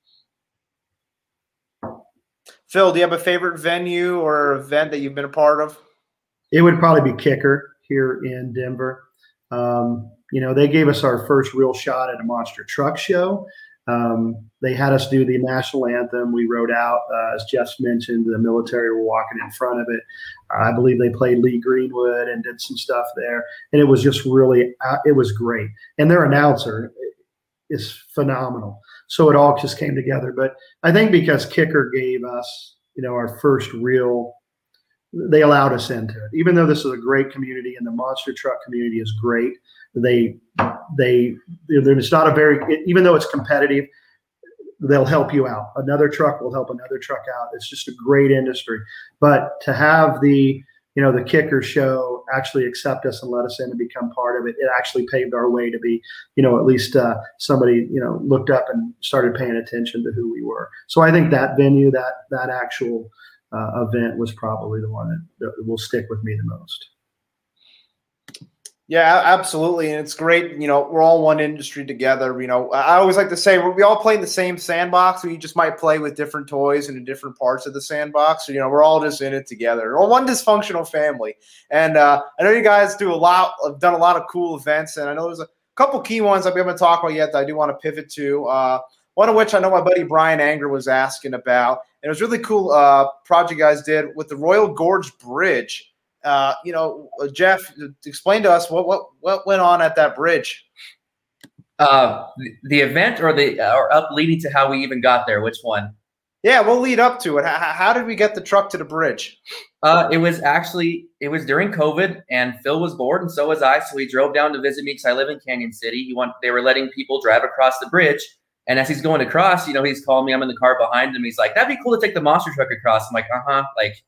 Phil, do you have a favorite venue or event that you've been a part of? It would probably be Kicker here in Denver. Um, you know, they gave us our first real shot at a monster truck show. Um, they had us do the national anthem. We rode out, uh, as Jeff mentioned, the military were walking in front of it. Uh, I believe they played Lee Greenwood and did some stuff there. And it was just really, uh, it was great. And their announcer is phenomenal. So it all just came together. But I think because Kicker gave us, you know, our first real, they allowed us into it. Even though this is a great community and the monster truck community is great, they, they, it's not a very, even though it's competitive, they'll help you out. Another truck will help another truck out. It's just a great industry. But to have the, you know, the Kicker show actually accept us and let us in and become part of it, it actually paved our way to be, you know, at least uh, somebody, you know, looked up and started paying attention to who we were. So I think that venue, that, that actual uh, event was probably the one that, that will stick with me the most. Yeah, absolutely. And it's great. You know, we're all one industry together. You know, I always like to say we all play in the same sandbox. We just might play with different toys and in different parts of the sandbox. So, you know, we're all just in it together. We're one dysfunctional family. And uh, I know you guys do a lot, have done a lot of cool events. And I know there's a couple key ones that we haven't talked about yet that I do want to pivot to. Uh, one of which I know my buddy Brian Anger was asking about. And it was really cool uh, project you guys did with the Royal Gorge Bridge. Uh, you know, Jeff, explain to us what what what went on at that bridge. Uh, the, the event or the or up leading to how we even got there? Which one? Yeah, we'll lead up to it. How, how did we get the truck to the bridge? Uh, it was actually it was during COVID, and Phil was bored, and so was I. So he drove down to visit me because I live in Canyon City. He want they were letting people drive across the bridge, and as he's going across, you know, he's calling me. I'm in the car behind him. He's like, "That'd be cool to take the monster truck across." I'm like, "Uh huh." Like.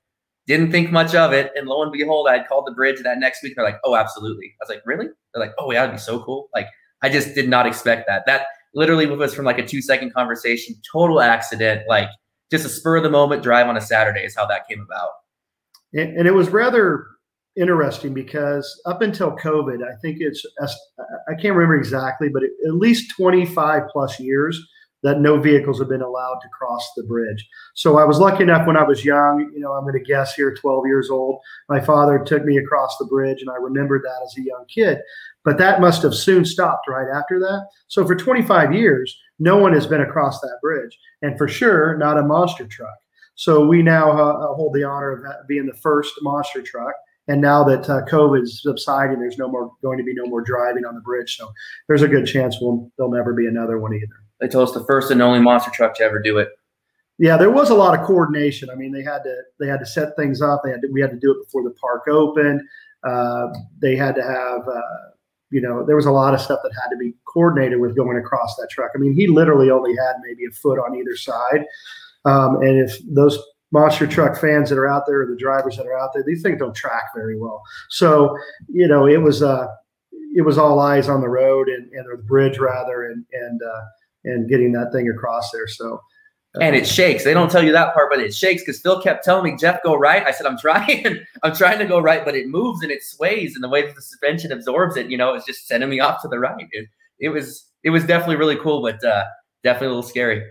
Didn't think much of it. And lo and behold, I had called the bridge that next week. They're like, oh, absolutely. I was like, really? They're like, oh, yeah, that'd be so cool. Like, I just did not expect that. That literally was from like a two second conversation, total accident, like just a spur of the moment drive on a Saturday is how that came about. And, and it was rather interesting because up until COVID, I think it's, I can't remember exactly, but at least twenty-five plus years that no vehicles have been allowed to cross the bridge. So I was lucky enough when I was young, you know, I'm going to guess here, twelve years old, my father took me across the bridge, and I remembered that as a young kid. But that must have soon stopped right after that. So for twenty-five years, no one has been across that bridge, and for sure, not a monster truck. So we now uh, hold the honor of that being the first monster truck. And now that uh, COVID's subsiding, there's no more going to be no more driving on the bridge. So there's a good chance we'll, there'll never be another one either. They told us the first and only monster truck to ever do it. Yeah, there was a lot of coordination. I mean, they had to they had to set things up. They had to, we had to do it before the park opened. Uh, they had to have, uh, you know, there was a lot of stuff that had to be coordinated with going across that truck. I mean, he literally only had maybe a foot on either side. Um, and if those monster truck fans that are out there, or the drivers that are out there, these things don't track very well. So, you know, it was uh, it was all eyes on the road and, and or the bridge rather, and and uh, and getting that thing across there. So, uh, and it shakes. They don't tell you that part, but it shakes because Phil kept telling me, Jeff, go right. I said, I'm trying. I'm trying to go right, but it moves and it sways, and the way that the suspension absorbs it, you know, it's just sending me off to the right. It, it was it was definitely really cool, but uh, definitely a little scary.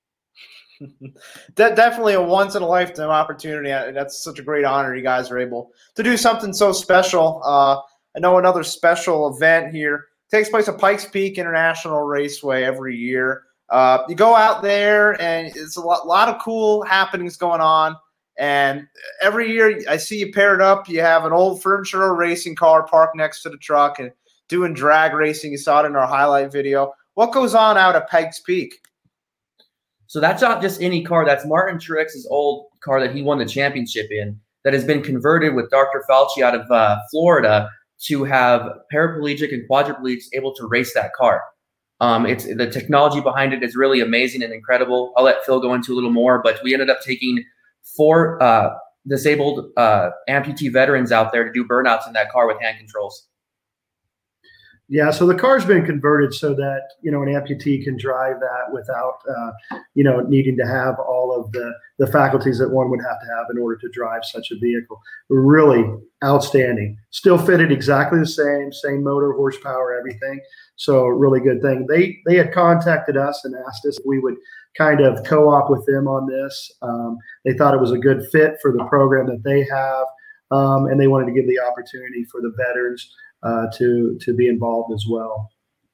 De- definitely a once-in-a-lifetime opportunity. That's such a great honor you guys are able to do something so special. Uh, I know another special event here takes place at Pikes Peak International Raceway every year. Uh, you go out there, and it's a lot, lot of cool happenings going on. And every year I see you paired up. You have an old furniture racing car parked next to the truck and doing drag racing. You saw it in our highlight video. What goes on out at Pikes Peak? So that's not just any car. That's Martin Truex's old car that he won the championship in that has been converted with Doctor Fauci out of uh, Florida to have paraplegic and quadriplegics able to race that car. Um, it's the technology behind it is really amazing and incredible. I'll let Phil go into a little more, but we ended up taking four uh, disabled uh, amputee veterans out there to do burnouts in that car with hand controls. Yeah, so the car's been converted so that, you know, an amputee can drive that without, uh, you know, needing to have all of the, the faculties that one would have to have in order to drive such a vehicle. Really outstanding. Still fitted exactly the same, same motor, horsepower, everything. So really good thing. They they had contacted us and asked us if we would kind of co-op with them on this. Um, they thought it was a good fit for the program that they have, um, and they wanted to give the opportunity for the veterans Uh, to to be involved as well.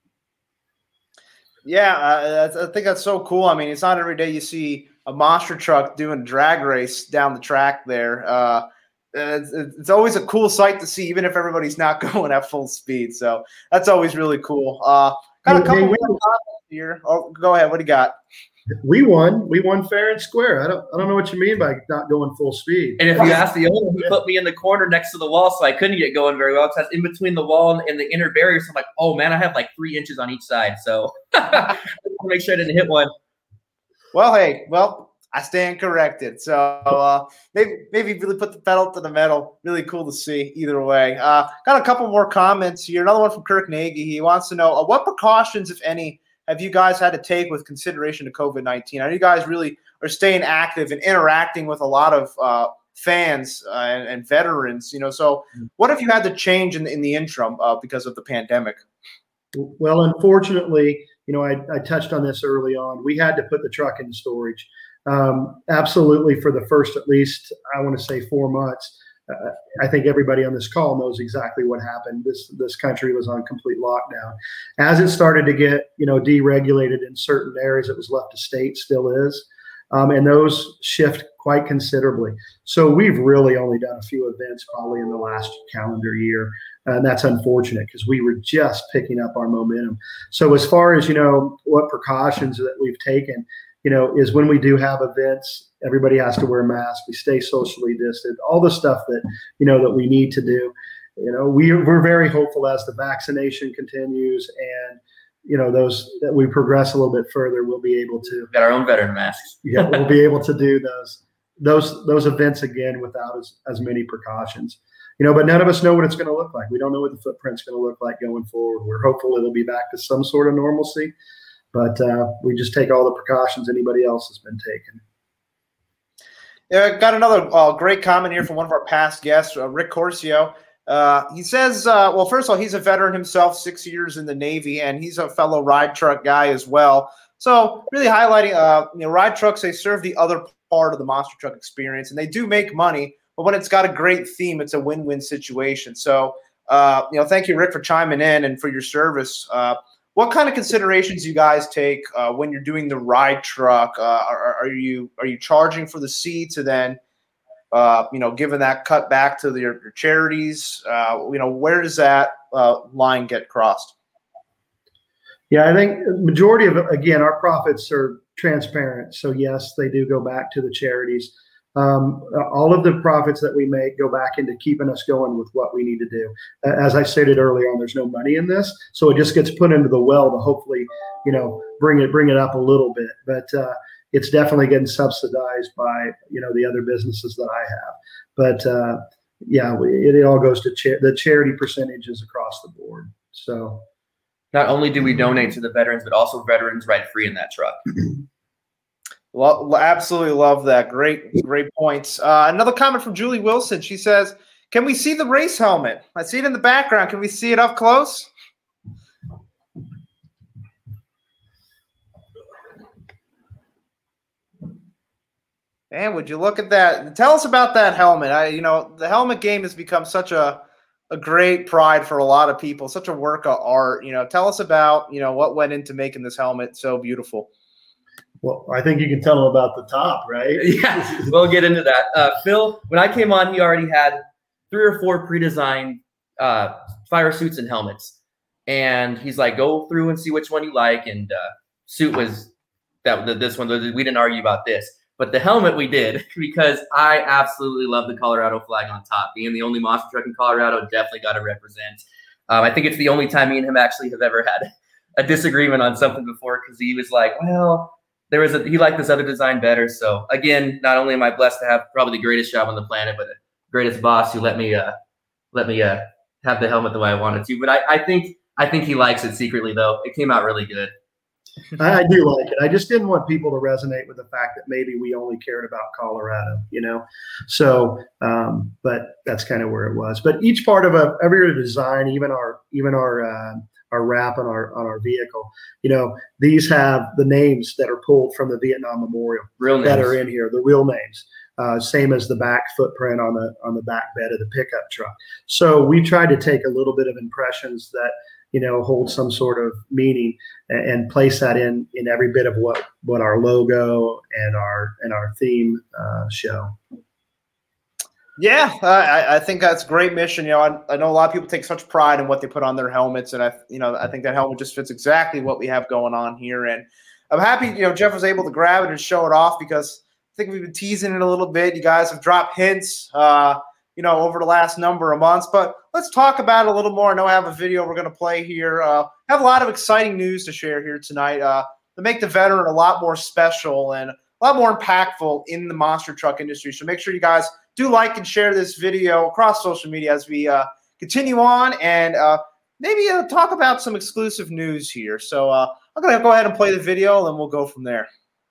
Yeah, uh, I think that's so cool. I mean, it's not every day you see a monster truck doing a drag race down the track there. Uh, it's, it's always a cool sight to see, even if everybody's not going at full speed. So that's always really cool. Uh, got a couple hey, more comments here. Oh, go ahead. What do you got? We won. We won fair and square. I don't. I don't know what you mean by not going full speed. And if you ask the owner, he put me in the corner next to the wall, so I couldn't get going very well because I was in between the wall and, and the inner barrier. So I'm like, oh man, I have like three inches on each side. So I want to make sure I didn't hit one. Well, hey, well, I stand corrected. So uh, maybe maybe really put the pedal to the metal. Really cool to see either way. Uh, got a couple more comments here. Another one from Kirk Nagy. He wants to know uh, what precautions, if any, have you guys had to take with consideration to COVID nineteen? I know you guys really are staying active and interacting with a lot of uh, fans uh, and, and veterans, you know, so what have you had to change in, in the interim uh, because of the pandemic? Well, unfortunately, you know, I, I touched on this early on. We had to put the truck into storage. Um, absolutely, for the first at least, I want to say four months. Uh, I think everybody on this call knows exactly what happened. This this country was on complete lockdown. As it started to get, you know, deregulated in certain areas, it was left to state, still is, um, and those shift quite considerably. So we've really only done a few events probably in the last calendar year, and that's unfortunate because we were just picking up our momentum. So as far as, you know, what precautions that we've taken, you know, is when we do have events, everybody has to wear a mask. We stay socially distant, all the stuff that, you know, that we need to do. You know, we, we're very hopeful as the vaccination continues and, you know, those that we progress a little bit further, we'll be able to. Got our own veteran masks. Yeah, we'll be able to do those those those events again without as, as many precautions. You know, but none of us know what it's going to look like. We don't know what the footprint's going to look like going forward. We're hopeful it'll be back to some sort of normalcy, but uh, we just take all the precautions anybody else has been taking. Yeah, I got another uh, great comment here from one of our past guests, uh, Rick Corcio. Uh, he says, uh, well, first of all, he's a veteran himself, six years in the Navy, and he's a fellow ride truck guy as well. So really highlighting, uh, you know, ride trucks, they serve the other part of the monster truck experience, and they do make money. But when it's got a great theme, it's a win-win situation. So, uh, you know, thank you, Rick, for chiming in and for your service. Uh, what kind of considerations you guys take uh, when you're doing the ride truck? Uh, are, are you are you charging for the seats, and then, uh, you know, giving that cut back to the, your, your charities? Uh, you know, where does that uh, line get crossed? Yeah, I think the majority of, again, our profits are transparent. So, yes, they do go back to the charities. Um, all of the profits that we make go back into keeping us going with what we need to do. As I stated earlier on, there's no money in this, so it just gets put into the well to hopefully, you know, bring it bring it up a little bit. But uh, it's definitely getting subsidized by, you know, the other businesses that I have. But uh, yeah, it, it all goes to cha- the charity percentages across the board. So not only do we donate to the veterans, but also veterans ride free in that truck. Well, absolutely love that. Great, great points. Uh, another comment from Julie Wilson. She says, can we see the race helmet? I see it in the background. Can we see it up close? And would you look at that? Tell us about that helmet. I, you know, the helmet game has become such a, a great pride for a lot of people, such a work of art. You know, tell us about, you know, what went into making this helmet so beautiful. Well, I think you can tell them about the top, right? Yeah, we'll get into that. Uh, Phil, when I came on, he already had three or four pre-designed uh, fire suits and helmets. And he's like, go through and see which one you like. And uh, suit was that this one. We didn't argue about this. But the helmet we did, because I absolutely love the Colorado flag on top. Being the only monster truck in Colorado, definitely got to represent. Um, I think it's the only time me and him actually have ever had a disagreement on something before, because he was like, well, there was a, he liked this other design better. So again, not only am I blessed to have probably the greatest job on the planet, but the greatest boss who let me uh, let me uh, have the helmet the way I wanted to. But I, I think I think he likes it secretly, though. It came out really good. I, I do like it. I just didn't want people to resonate with the fact that maybe we only cared about Colorado, you know. So, um, but that's kind of where it was. But each part of a every design, even our even our uh, our wrap on our on our vehicle, you know, these have the names that are pulled from the Vietnam Memorial Real names. that are in here, the real names. Uh, same as the back footprint on the on the back bed of the pickup truck. So we tried to take a little bit of impressions that, you know, hold some sort of meaning and, and place that in in every bit of what what our logo and our and our theme uh, show. Yeah, I, I think that's a great mission. You know, I, I know a lot of people take such pride in what they put on their helmets, and I, you know, I think that helmet just fits exactly what we have going on here. And I'm happy, you know, Jeff was able to grab it and show it off, because I think we've been teasing it a little bit. You guys have dropped hints, uh, you know, over the last number of months. But let's talk about it a little more. I know I have a video we're going to play here. Uh, have a lot of exciting news to share here tonight uh, to make the veteran a lot more special and a lot more impactful in the monster truck industry. So make sure you guys do like and share this video across social media as we uh, continue on, and uh, maybe uh, talk about some exclusive news here. So uh, I'm going to go ahead and play the video, and we'll go from there.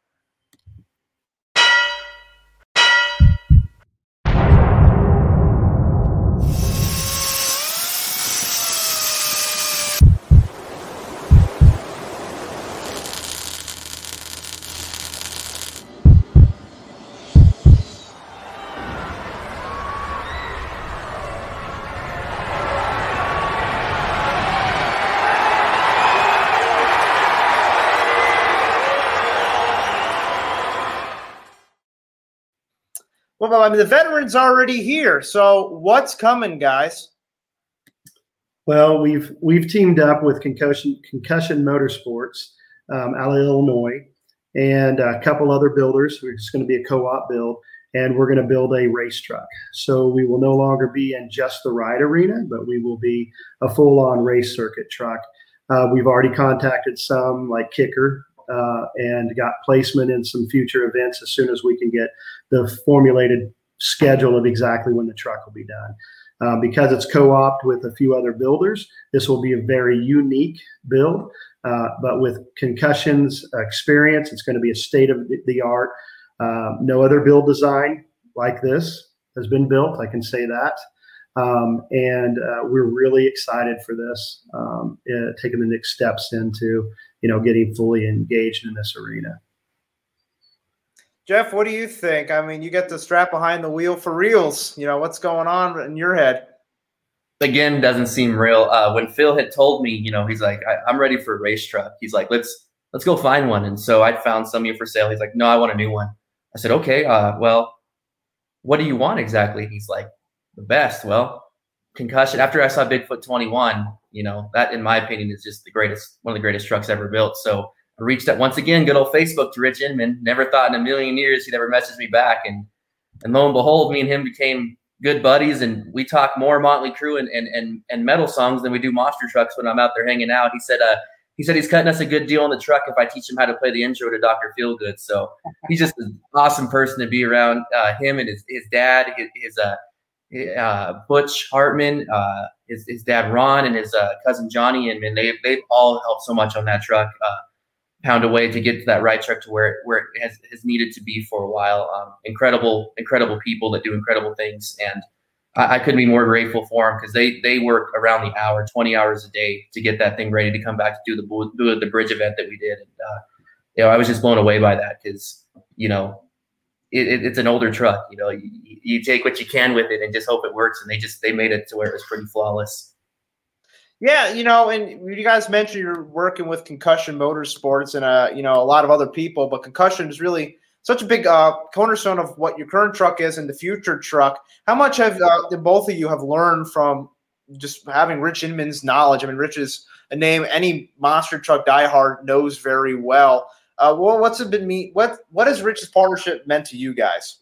Well, I mean, the veteran's already here. So what's coming, guys? Well, we've we've teamed up with Concussion Concussion Motorsports um, out of Illinois, and a couple other builders. We're just going to be a co-op build, and we're going to build a race truck. So we will no longer be in just the ride arena, but we will be a full-on race circuit truck. Uh, we've already contacted some, like Kicker, uh, and got placement in some future events as soon as we can get the formulated schedule of exactly when the truck will be done. Um, because it's co-opted with a few other builders, this will be a very unique build. Uh, but with Concussion's experience, it's going to be a state-of-the-art. Uh, no other build design like this has been built. I can say that. Um, and uh, we're really excited for this, um, uh, taking the next steps into, you know, getting fully engaged in this arena. Jeff, what do you think? I mean, you get the strap behind the wheel for reals. You know, what's going on in your head? Again, doesn't seem real. Uh, when Phil had told me, you know, he's like, I, I'm ready for a race truck. He's like, let's let's go find one. And so I found some of you for sale. He's like, no, I want a new one. I said, okay, uh, well, what do you want exactly? He's like, the best. Well, Concussion. After I saw Bigfoot twenty-one, you know, that in my opinion is just the greatest, one of the greatest trucks ever built. So I reached out once again, good old Facebook, to Rich Inman. Never thought in a million years he'd ever message me back. And and lo and behold, me and him became good buddies, and we talk more Motley Crue and and and, and metal songs than we do monster trucks when I'm out there hanging out. He said, uh, he said he's cutting us a good deal on the truck if I teach him how to play the intro to Doctor Feelgood. So he's just an awesome person to be around. Uh, him and his his dad, his, his uh, uh, Butch Hartman, uh, his his dad Ron, and his uh, cousin Johnny, and, and they they've all helped so much on that truck. Uh, pound away to get to that right truck to where it, where it has, has needed to be for a while. Um, incredible, incredible people that do incredible things. And I, I couldn't be more grateful for them because they, they work around the hour, twenty hours a day to get that thing ready to come back to do the, do the bridge event that we did. And, uh, you know, I was just blown away by that because, you know, it, it, it's an older truck, you know, you, you take what you can with it and just hope it works. And they just, they made it to where it was pretty flawless. Yeah, you know, and you guys mentioned you're working with Concussion Motorsports and, uh, you know, a lot of other people, but Concussion is really such a big uh, cornerstone of what your current truck is and the future truck. How much have uh, both of you have learned from just having Rich Inman's knowledge? I mean, Rich is a name any monster truck diehard knows very well. Uh, well, what's it been mean? What what has Rich's partnership meant to you guys?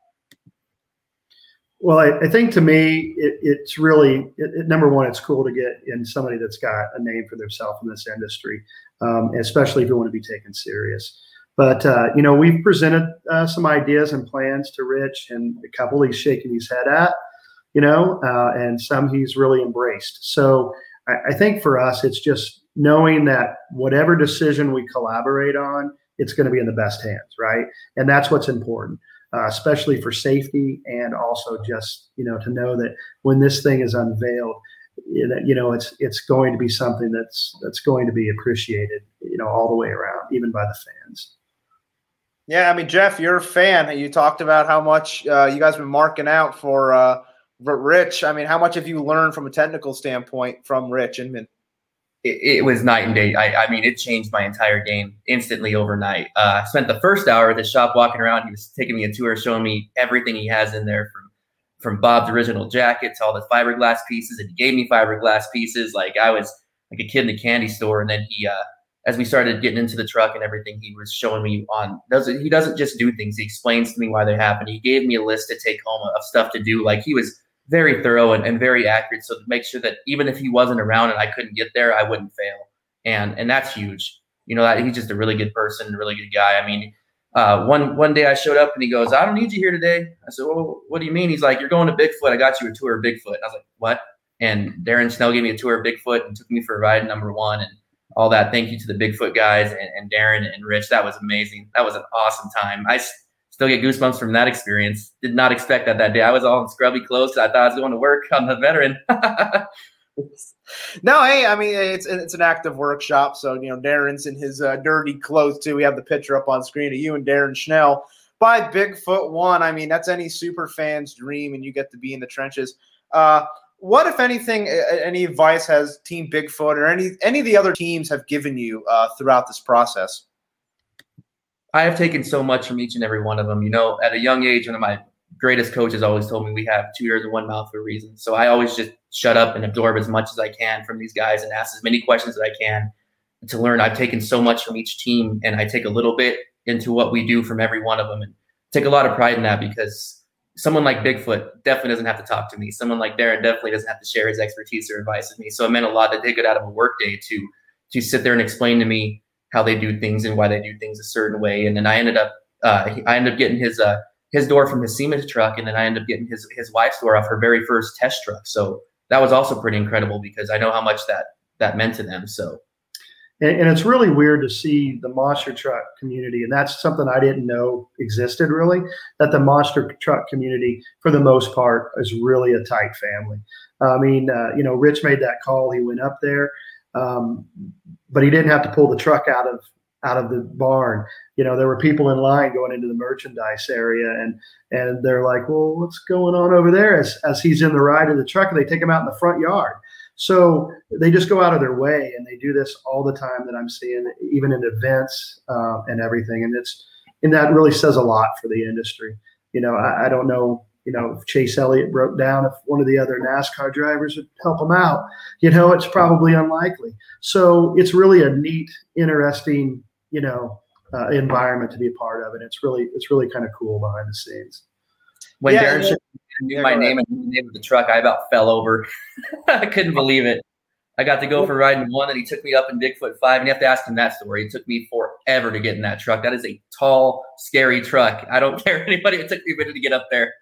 Well, I, I think to me, it, it's really, it, it, number one, it's cool to get in somebody that's got a name for themselves in this industry, um, especially if you want to be taken serious. But, uh, you know, we've presented uh, some ideas and plans to Rich, and a couple he's shaking his head at, you know, uh, and some he's really embraced. So I, I think for us, it's just knowing that whatever decision we collaborate on, it's going to be in the best hands, right? And that's what's important. Uh, especially for safety, and also just, you know, to know that when this thing is unveiled, you know, it's it's going to be something that's that's going to be appreciated, you know, all the way around, even by the fans. Yeah, I mean, Jeff, you're a fan. You talked about how much uh, you guys have been marking out for uh, Rich. I mean, how much have you learned from a technical standpoint from Rich Inman? It, it was night and day. I, I mean, it changed my entire game instantly overnight. Uh, I spent the first hour at the shop walking around. He was taking me a tour, showing me everything he has in there, from from Bob's original jacket to all the fiberglass pieces. And he gave me fiberglass pieces like I was like a kid in a candy store. And then he, uh, as we started getting into the truck and everything, he was showing me on. Doesn't he doesn't just do things. He explains to me why they happen. He gave me a list to take home of stuff to do. Like, he was very thorough and, and very accurate, so to make sure that even if he wasn't around and I couldn't get there, I wouldn't fail. And and that's huge. You know, that he's just a really good person, a really good guy. I mean, uh, one one day I showed up and he goes, "I don't need you here today." I said, "Well, what do you mean?" He's like, "You're going to Bigfoot. I got you a tour of Bigfoot." And I was like, "What?" And Darren Snell gave me a tour of Bigfoot and took me for a ride, number one, and all that. Thank you to the Bigfoot guys and, and Darren and Rich. That was amazing. That was an awesome time. I still get goosebumps from that experience. Did not expect that that day. I was all in scrubby clothes. I thought I was going to work on the Veteran. No, hey, I mean, it's it's an active workshop. So, you know, Darren's in his uh, dirty clothes, too. We have the picture up on screen of you and Darren Schnell by Bigfoot One. I mean, that's any super fan's dream, and you get to be in the trenches. Uh, what, if anything, any advice has Team Bigfoot or any, any of the other teams have given you uh, throughout this process? I have taken so much from each and every one of them. You know, at a young age, one of my greatest coaches always told me we have two ears and one mouth for a reason. So I always just shut up and absorb as much as I can from these guys and ask as many questions as I can to learn. I've taken so much from each team, and I take a little bit into what we do from every one of them, and take a lot of pride in that, because someone like Bigfoot definitely doesn't have to talk to me. Someone like Darren definitely doesn't have to share his expertise or advice with me. So it meant a lot to take it out of a work day to, to sit there and explain to me how they do things and why they do things a certain way. And then I ended up uh, I ended up getting his uh, his door from his Siemens truck, and then I ended up getting his his wife's door off her very first test truck. So that was also pretty incredible because I know how much that that meant to them. So. And, and it's really weird to see the monster truck community, and that's something I didn't know existed really, that the monster truck community, for the most part, is really a tight family. I mean, uh, you know, Rich made that call. He went up there, um, but he didn't have to pull the truck out of out of the barn. You know, there were people in line going into the merchandise area, and and they're like, well, what's going on over there? As, as he's in the ride of the truck, and they take him out in the front yard. So they just go out of their way, and they do this all the time that I'm seeing, even in events uh, and everything. And it's and that really says a lot for the industry. You know, I, I don't know, you know, if Chase Elliott broke down, if one of the other NASCAR drivers would help him out. You know, it's probably unlikely. So it's really a neat, interesting, you know, uh, environment to be a part of, and it's really it's really kind of cool behind the scenes. When yeah, Darren yeah. Ship knew my name and the name of the truck, I about fell over. I couldn't believe it. I got to go for riding one, and he took me up in Bigfoot five. And you have to ask him that story. It took me forever to get in that truck. That is a tall, scary truck. I don't care anybody. It took me a minute to get up there.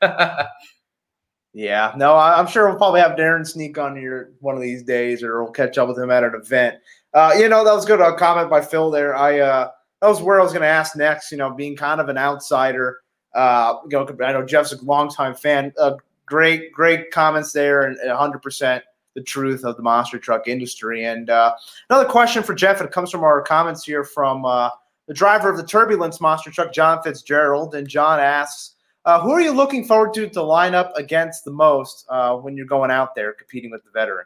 Yeah, no, I- I'm sure we'll probably have Darren sneak on here one of these days, or we'll catch up with him at an event. Uh, you know, that was good. A comment by Phil there. I uh, that was where I was going to ask next. You know, being kind of an outsider. Uh, you know, I know Jeff's a longtime fan. Uh, great, great comments there, and one hundred percent the truth of the monster truck industry. And uh, another question for Jeff. It comes from our comments here from uh, the driver of the Turbulence monster truck, John Fitzgerald. And John asks, uh, who are you looking forward to to line up against the most uh, when you're going out there competing with the veteran?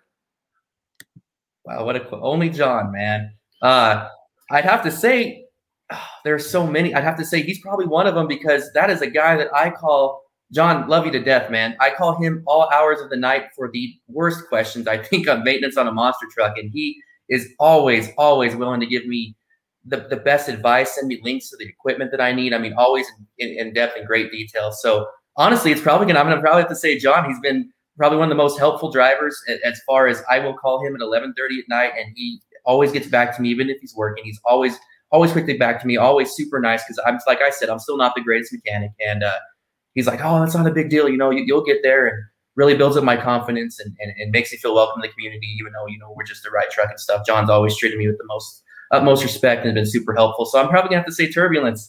Wow, what a only John, man. Uh, I'd have to say. Oh, there are so many. I'd have to say he's probably one of them because that is a guy that I call John, love you to death, man. I call him all hours of the night for the worst questions, I think, on maintenance on a monster truck. And he is always, always willing to give me the, the best advice, send me links to the equipment that I need. I mean, always in, in depth and great detail. So honestly, it's probably going to, I'm going to probably have to say, John, he's been probably one of the most helpful drivers as far as I will call him at eleven thirty at night. And he always gets back to me, even if he's working. He's always Always quickly back to me, always super nice because I'm like I said, I'm still not the greatest mechanic, and uh, he's like, "Oh, that's not a big deal, you know, you, you'll get there," and really builds up my confidence and, and, and makes me feel welcome in the community, even though you know we're just the right truck and stuff. John's always treated me with the most utmost respect and been super helpful, so I'm probably gonna have to say Turbulence.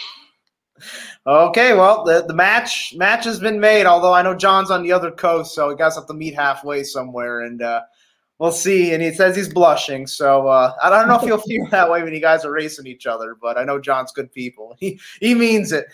Okay, well, the, the match match has been made. Although I know John's on the other coast, so you guys have to meet halfway somewhere, and uh, we'll see. And he says he's blushing. So uh, I don't know if he'll feel that way when you guys are racing each other, but I know John's good people. He he means it.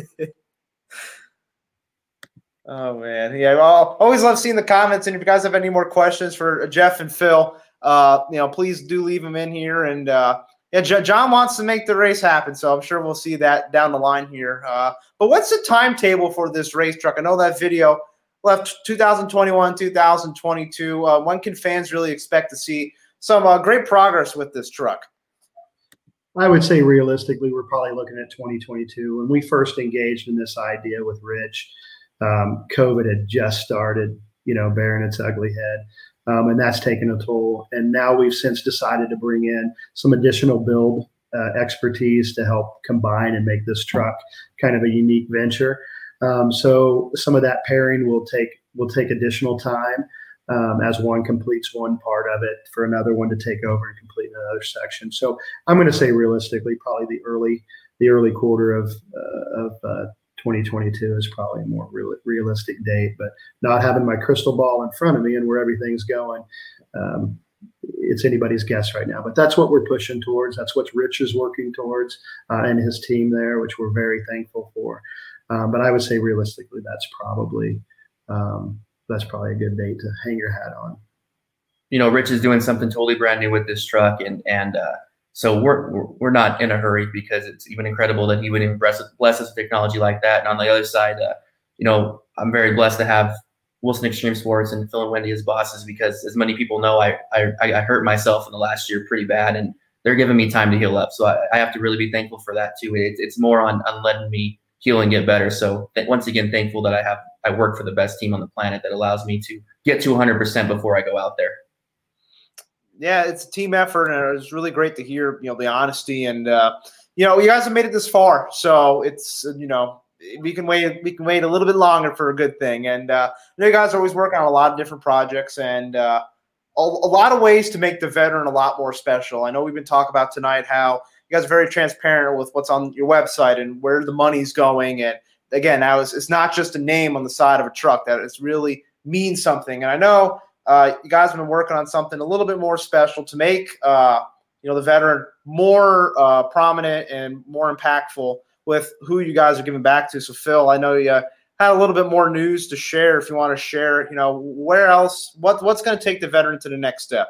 Oh, man. Yeah, well, always love seeing the comments. And if you guys have any more questions for Jeff and Phil, uh, you know, please do leave them in here. And uh, yeah, J- John wants to make the race happen, so I'm sure we'll see that down the line here. Uh, but what's the timetable for this race truck? I know that video left two thousand twenty-one, two thousand twenty-two. Uh, when can fans really expect to see some uh, great progress with this truck? I would say realistically, we're probably looking at twenty twenty-two. When we first engaged in this idea with Rich, um, COVID had just started, you know, bearing its ugly head, um, and that's taken a toll. And now we've since decided to bring in some additional build uh, expertise to help combine and make this truck kind of a unique venture. Um, so some of that pairing will take will take additional time um, as one completes one part of it for another one to take over and complete another section. So I'm going to say realistically, probably the early the early quarter of uh, of uh, twenty twenty-two is probably a more real, realistic date. But not having my crystal ball in front of me and where everything's going, um, it's anybody's guess right now. But that's what we're pushing towards. That's what Rich is working towards uh, and his team there, which we're very thankful for. Um, but I would say realistically, that's probably um, that's probably a good date to hang your hat on. You know, Rich is doing something totally brand new with this truck, and and uh, so we're, we're we're not in a hurry because it's even incredible that he would even bless, bless us with technology like that. And on the other side, uh, you know, I'm very blessed to have Wilson Extreme Sports and Phil and Wendy as bosses because, as many people know, I I, I hurt myself in the last year pretty bad, and they're giving me time to heal up. So I, I have to really be thankful for that too. It, it's more on on letting me heal and get better. So th- once again, thankful that I have I work for the best team on the planet that allows me to get to one hundred percent before I go out there. Yeah, it's a team effort, and it was really great to hear, you know, the honesty. And, uh, you know, you guys have made it this far. So it's, you know, we can wait we can wait a little bit longer for a good thing. And uh, I know you guys are always working on a lot of different projects and uh, a, a lot of ways to make the veteran a lot more special. I know we've been talking about tonight how you guys are very transparent with what's on your website and where the money's going. And, again, now it's, it's not just a name on the side of a truck, that it's really means something. And I know – Uh, you guys have been working on something a little bit more special to make, uh, you know, the veteran more uh, prominent and more impactful with who you guys are giving back to. So, Phil, I know you uh, had a little bit more news to share. If you want to share, you know, where else, what what's going to take the veteran to the next step?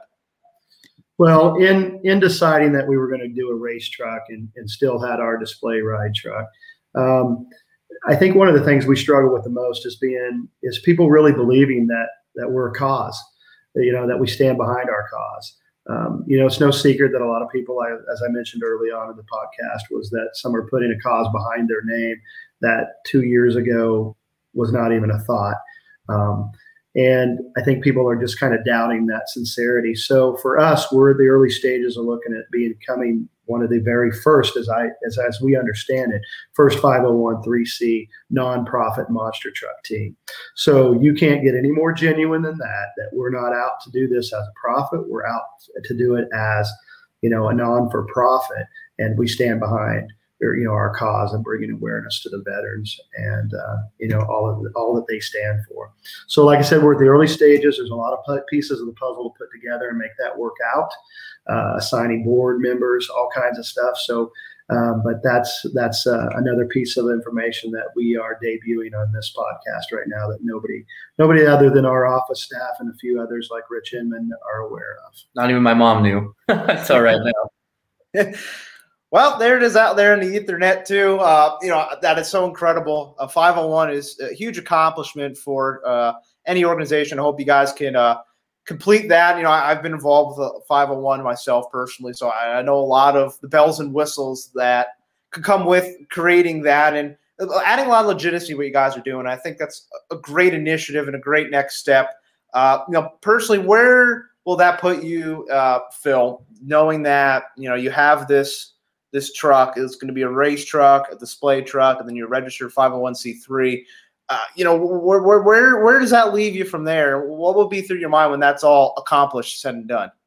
Well, in in deciding that we were going to do a race truck and, and still had our display ride truck, um, I think one of the things we struggle with the most is being is people really believing that that we're a cause, you know, that we stand behind our cause. Um, you know, it's no secret that a lot of people, I, as I mentioned early on in the podcast, was that some are putting a cause behind their name that two years ago was not even a thought. Um, and I think people are just kind of doubting that sincerity. So for us, we're at the early stages of looking at becoming one of the very first, as I as as we understand it, first five oh one c nonprofit monster truck team. So you can't get any more genuine than that. That we're not out to do this as a profit. We're out to do it as, you know, a non-for-profit, and we stand behind, you know, our cause and bringing awareness to the veterans and uh, you know all of the, all that they stand for. So, like I said, we're at the early stages. There's a lot of pieces of the puzzle to put together and make that work out. Uh, assigning board members, all kinds of stuff. So, um, but that's that's uh, another piece of information that we are debuting on this podcast right now that nobody nobody other than our office staff and a few others like Rich Inman are aware of. Not even my mom knew. That's all right now. Well, there it is out there in the Ethernet too. Uh, you know, that is so incredible. A five oh one is a huge accomplishment for uh, any organization. I hope you guys can uh, complete that. You know, I, I've been involved with a five oh one myself personally, so I, I know a lot of the bells and whistles that could come with creating that and adding a lot of legitimacy to what you guys are doing. I think that's a great initiative and a great next step. Uh, you know, personally, where will that put you, uh, Phil, knowing that, you know, you have this – this truck is going to be a race truck, a display truck, and then you're registered five oh one c three. Uh, you know, where, where where where does that leave you from there? What will be through your mind when that's all accomplished, said and done?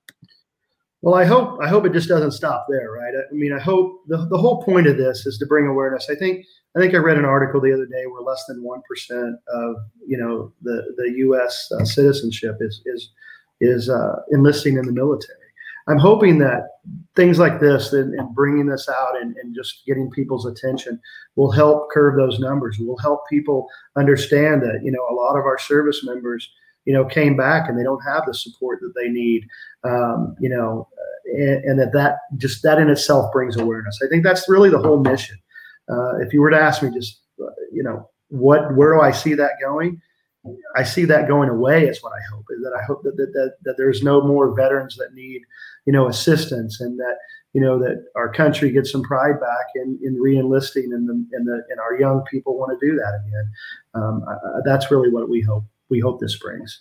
Well, I hope I hope it just doesn't stop there, right? I mean, I hope the, the whole point of this is to bring awareness. I think I think I read an article the other day where less than one percent of you know the the U S uh, citizenship is is is uh, enlisting in the military. I'm hoping that things like this and, and bringing this out and, and just getting people's attention will help curb those numbers. Will help people understand that, you know, a lot of our service members, you know, came back and they don't have the support that they need, um, you know, and, and that that just that in itself brings awareness. I think that's really the whole mission. Uh, if you were to ask me just, uh, you know, what, where do I see that going? I see that going away is what I hope, is that I hope that, that, that, that there's no more veterans that need, you know, assistance, and that, you know, that our country gets some pride back in, in re-enlisting and the, and the, and our young people want to do that again. Um, uh, that's really what we hope, we hope this brings.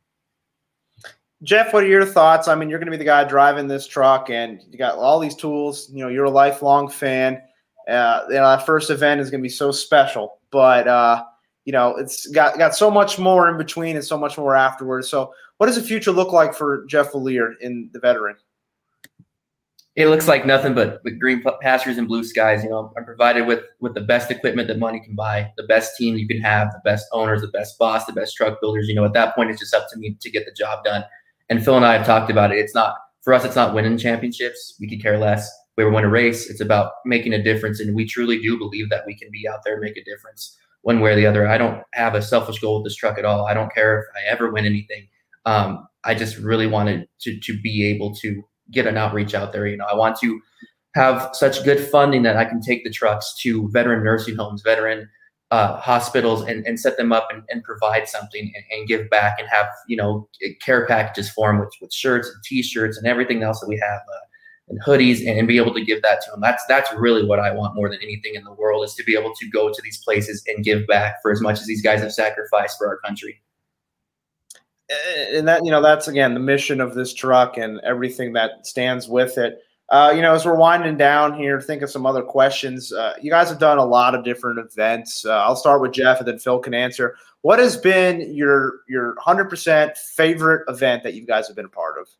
Jeff, what are your thoughts? I mean, you're going to be the guy driving this truck and you got all these tools, you know, you're a lifelong fan. Uh, you know, that first event is going to be so special, but, uh, you know, it's got, got so much more in between and so much more afterwards. So what does the future look like for Jeff Valier in the veteran? It looks like nothing but, but green pastures and blue skies. You know, I'm provided with, with the best equipment that money can buy, the best team you can have, the best owners, the best boss, the best truck builders. You know, at that point, it's just up to me to get the job done. And Phil and I have talked about it. It's not, for us, it's not winning championships. We could care less. We ever win a race. It's about making a difference. And we truly do believe that we can be out there and make a difference one way or the other. I don't have a selfish goal with this truck at all. I don't care if I ever win anything. Um, I just really wanted to, to be able to get an outreach out there. You know, I want to have such good funding that I can take the trucks to veteran nursing homes, veteran uh, hospitals, and, and set them up and, and provide something and, and give back and have, you know, care packages for them with, with shirts and T-shirts and everything else that we have, uh, and hoodies, and, and be able to give that to them. That's that's really what I want more than anything in the world, is to be able to go to these places and give back for as much as these guys have sacrificed for our country. and that, you know, that's again the mission of this truck and everything that stands with it. Uh, you know, as we're winding down here, think of some other questions. Uh, you guys have done a lot of different events. Uh, I'll start with Jeff, and then Phil can answer. What has been your your one hundred percent favorite event that you guys have been a part of?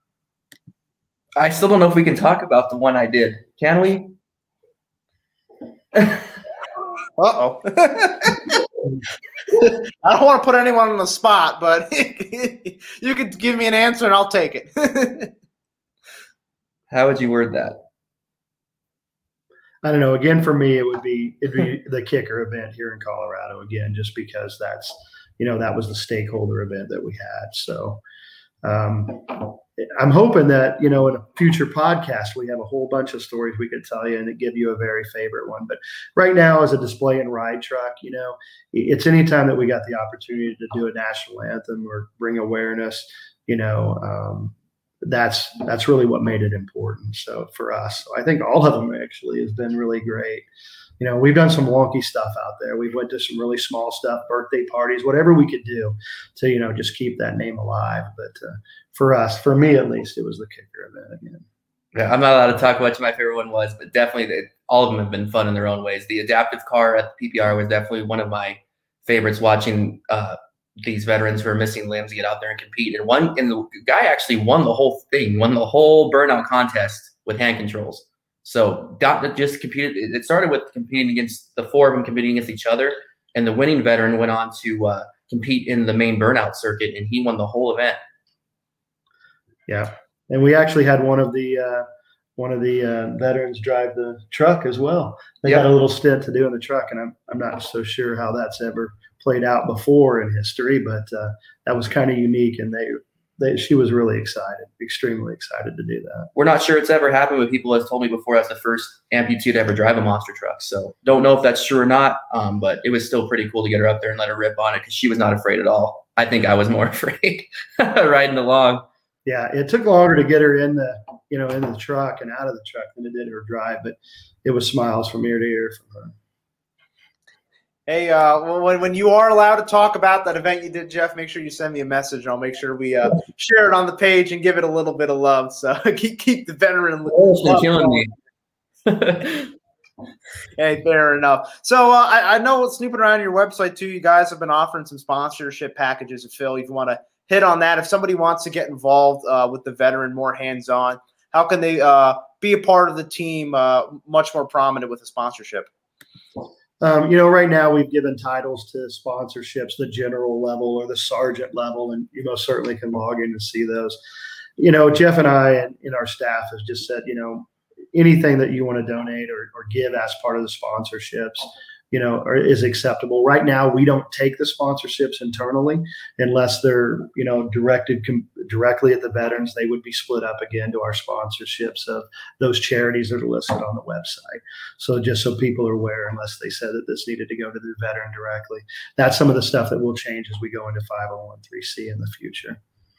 I still don't know if we can talk about the one I did. Can we? Uh-oh. I don't want to put anyone on the spot, but you could give me an answer and I'll take it. How would you word that? I don't know. Again, for me, it would be it'd be the kicker event here in Colorado again, just because that's, you know, that was the stakeholder event that we had. So um, I'm hoping that, you know, in a future podcast, we have a whole bunch of stories we could tell you and give you a very favorite one. But right now, as a display and ride truck, you know, it's anytime that we got the opportunity to do a national anthem or bring awareness, you know, um, that's that's really what made it important. So for us, so I think all of them actually has been really great. You know, we've done some wonky stuff out there. We've went to some really small stuff, birthday parties, whatever we could do to, you know, just keep that name alive. But uh, for us, for me at least, it was the kicker event again. Yeah, I'm not allowed to talk about what my favorite one was, but definitely they, all of them have been fun in their own ways. The adaptive car at the P P R was definitely one of my favorites, watching uh, these veterans who are missing limbs get out there and compete. And one, and the guy actually won the whole thing, won the whole burnout contest with hand controls. So not just competed. It started with competing against the four of them competing against each other, and the winning veteran went on to uh, compete in the main burnout circuit, and he won the whole event. Yeah, and we actually had one of the uh, one of the uh, veterans drive the truck as well. They Yep. got a little stint to do in the truck, and I'm I'm not so sure how that's ever played out before in history, but uh, that was kind of unique, and they. They, she was really excited, extremely excited to do that. We're not sure it's ever happened, but people have told me before that's the first amputee to ever drive a monster truck. So don't know if that's true or not, um, but it was still pretty cool to get her up there and let her rip on it because she was not afraid at all. I think I was more afraid riding along. Yeah, it took longer to get her in the, you know, in the truck and out of the truck than it did her drive, but it was smiles from ear to ear from her. Hey, uh, when, when you are allowed to talk about that event you did, Jeff, make sure you send me a message. I'll make sure we uh, share it on the page and give it a little bit of love. So keep keep the veteran. Oh, love killing going. me. Hey, fair enough. So uh, I, I know snooping around your website too, you guys have been offering some sponsorship packages. If Phil, if you want to hit on that, if somebody wants to get involved uh, with the veteran more hands-on, how can they uh, be a part of the team uh, much more prominent with a sponsorship? Um, you know, right now we've given titles to sponsorships, the general level or the sergeant level, and you most certainly can log in to see those. You know, Jeff and I and, and our staff has just said, you know, anything that you want to donate or, or give as part of the sponsorships, you know, are, is acceptable. Right now, we don't take the sponsorships internally unless they're, you know, directed com- directly at the veterans. They would be split up again to our sponsorships of those charities that are listed on the website. So just so people are aware, unless they said that this needed to go to the veteran directly, that's some of the stuff that will change as we go into five oh one three C in the future.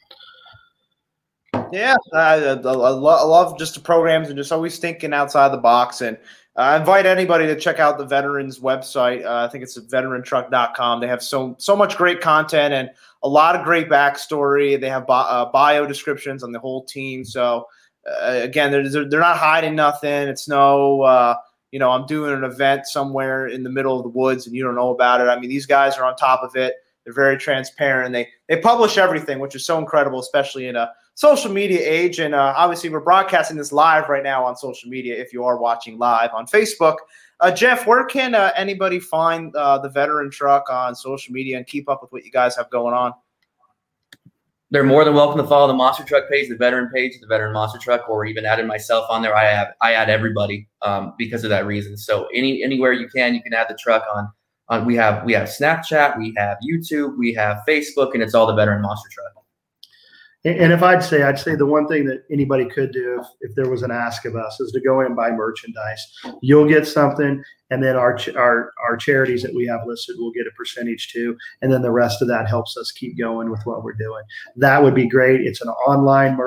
Yeah, I, I, I love just the programs and just always thinking outside the box. And I invite anybody to check out the Veterans website. Uh, I think it's veteran truck dot com. They have so so much great content and a lot of great backstory. They have bi- uh, bio descriptions on the whole team. So uh, again, they're they're not hiding nothing. It's no uh, you know, I'm doing an event somewhere in the middle of the woods and you don't know about it. I mean, these guys are on top of it. They're very transparent. They they publish everything, which is so incredible, especially in a social media age. And uh, obviously, we're broadcasting this live right now on social media if you are watching live on Facebook. Uh, Jeff, where can uh, anybody find uh, the Veteran Truck on social media and keep up with what you guys have going on? They're more than welcome to follow the Monster Truck page, the Veteran page, the Veteran Monster Truck, or even adding myself on there. I have I add everybody um, because of that reason. So any anywhere you can, you can add the truck on. On we have we have Snapchat, we have YouTube, we have Facebook, and it's all the Veteran Monster Truck. And if I'd say, I'd say the one thing that anybody could do if, if there was an ask of us is to go in and buy merchandise. You'll get something, and then our ch- our our charities that we have listed will get a percentage too, and then the rest of that helps us keep going with what we're doing. That would be great. It's an online merchant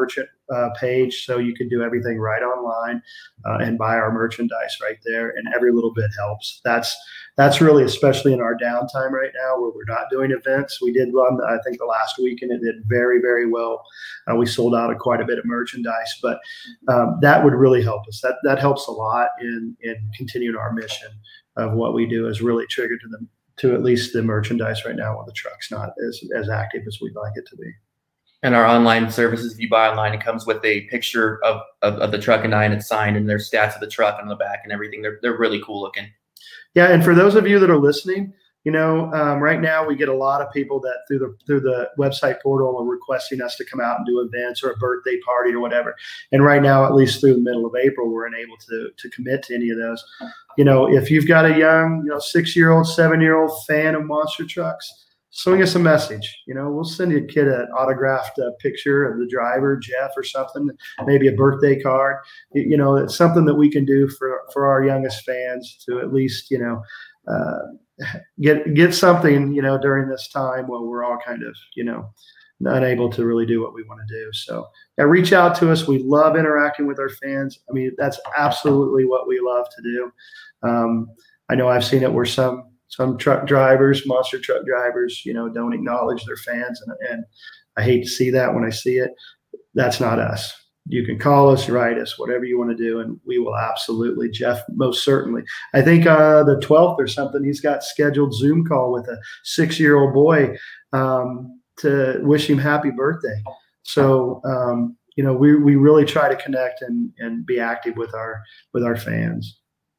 uh, page, so you can do everything right online uh, and buy our merchandise right there. And every little bit helps. That's that's really, especially in our downtime right now where we're not doing events. We did run, I think, the last weekend. It did very, very well. Uh, we sold out of quite a bit of merchandise, but um, that would really help us. That that helps a lot in in continuing our mission of what we do is really triggered to them to at least the merchandise right now while the truck's not as, as active as we'd like it to be. And our online services, if you buy online, it comes with a picture of, of, of the truck and I, and it's signed, and there's stats of the truck on the back and everything. They're they're really cool looking. Yeah, and for those of you that are listening, you know, um, right now we get a lot of people that through the through the website portal are requesting us to come out and do events or a birthday party or whatever. And right now, at least through the middle of April, we're unable to to commit to any of those. You know, if you've got a young, you know, six-year-old, seven-year-old fan of monster trucks, swing us a message. You know, we'll send your kid an autographed uh, picture of the driver, Jeff, or something, maybe a birthday card. You, you know, it's something that we can do for for our youngest fans to at least, you know, uh, get get something, you know, during this time while we're all kind of, you know, unable to really do what we want to do. So yeah, reach out to us. We love interacting with our fans. I mean, that's absolutely what we love to do. Um, I know I've seen it where some some truck drivers, monster truck drivers, you know, don't acknowledge their fans, and, and I hate to see that when I see it. That's not us. You can call us, write us, whatever you want to do, and we will absolutely, Jeff, most certainly. I think uh, the twelfth or something, he's got scheduled Zoom call with a six-year-old boy um, to wish him happy birthday. So, um, you know, we we really try to connect and and be active with our with our fans.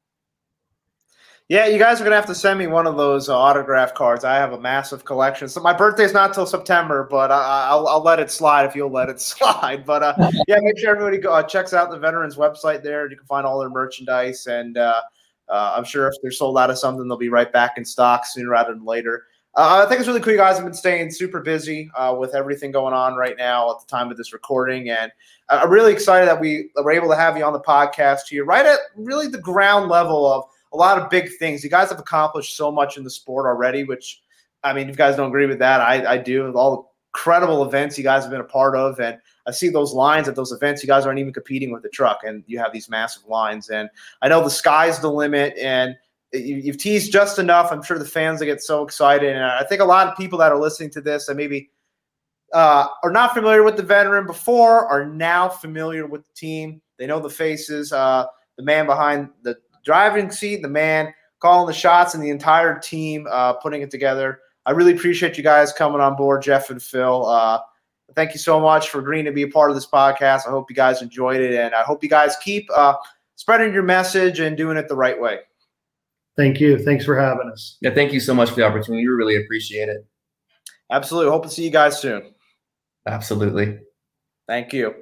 Yeah, you guys are going to have to send me one of those uh, autograph cards. I have a massive collection. So my birthday's not till September, but I, I'll, I'll let it slide if you'll let it slide. But, uh, yeah, make sure everybody go, uh, checks out the Veterans website there. You can find all their merchandise. And uh, uh, I'm sure if they're sold out of something, they'll be right back in stock sooner rather than later. Uh, I think it's really cool. You guys have been staying super busy uh, with everything going on right now at the time of this recording. And I'm really excited that we were able to have you on the podcast here right at really the ground level of a lot of big things. You guys have accomplished so much in the sport already, which, I mean, if you guys don't agree with that, I, I do. With all the incredible events you guys have been a part of. And I see those lines at those events. You guys aren't even competing with the truck, and you have these massive lines. And I know the sky's the limit, and you, you've teased just enough. I'm sure the fans will get so excited. And I think a lot of people that are listening to this that maybe uh, are not familiar with the Veteran before are now familiar with the team. They know the faces, uh, the man behind the driving seat, the man calling the shots, and the entire team uh, putting it together. I really appreciate you guys coming on board, Jeff and Phil. Uh, thank you so much for agreeing to be a part of this podcast. I hope you guys enjoyed it, and I hope you guys keep uh, spreading your message and doing it the right way. Thank you. Thanks for having us. Yeah, thank you so much for the opportunity. We really appreciate it. Absolutely. Hope to see you guys soon. Absolutely. Thank you.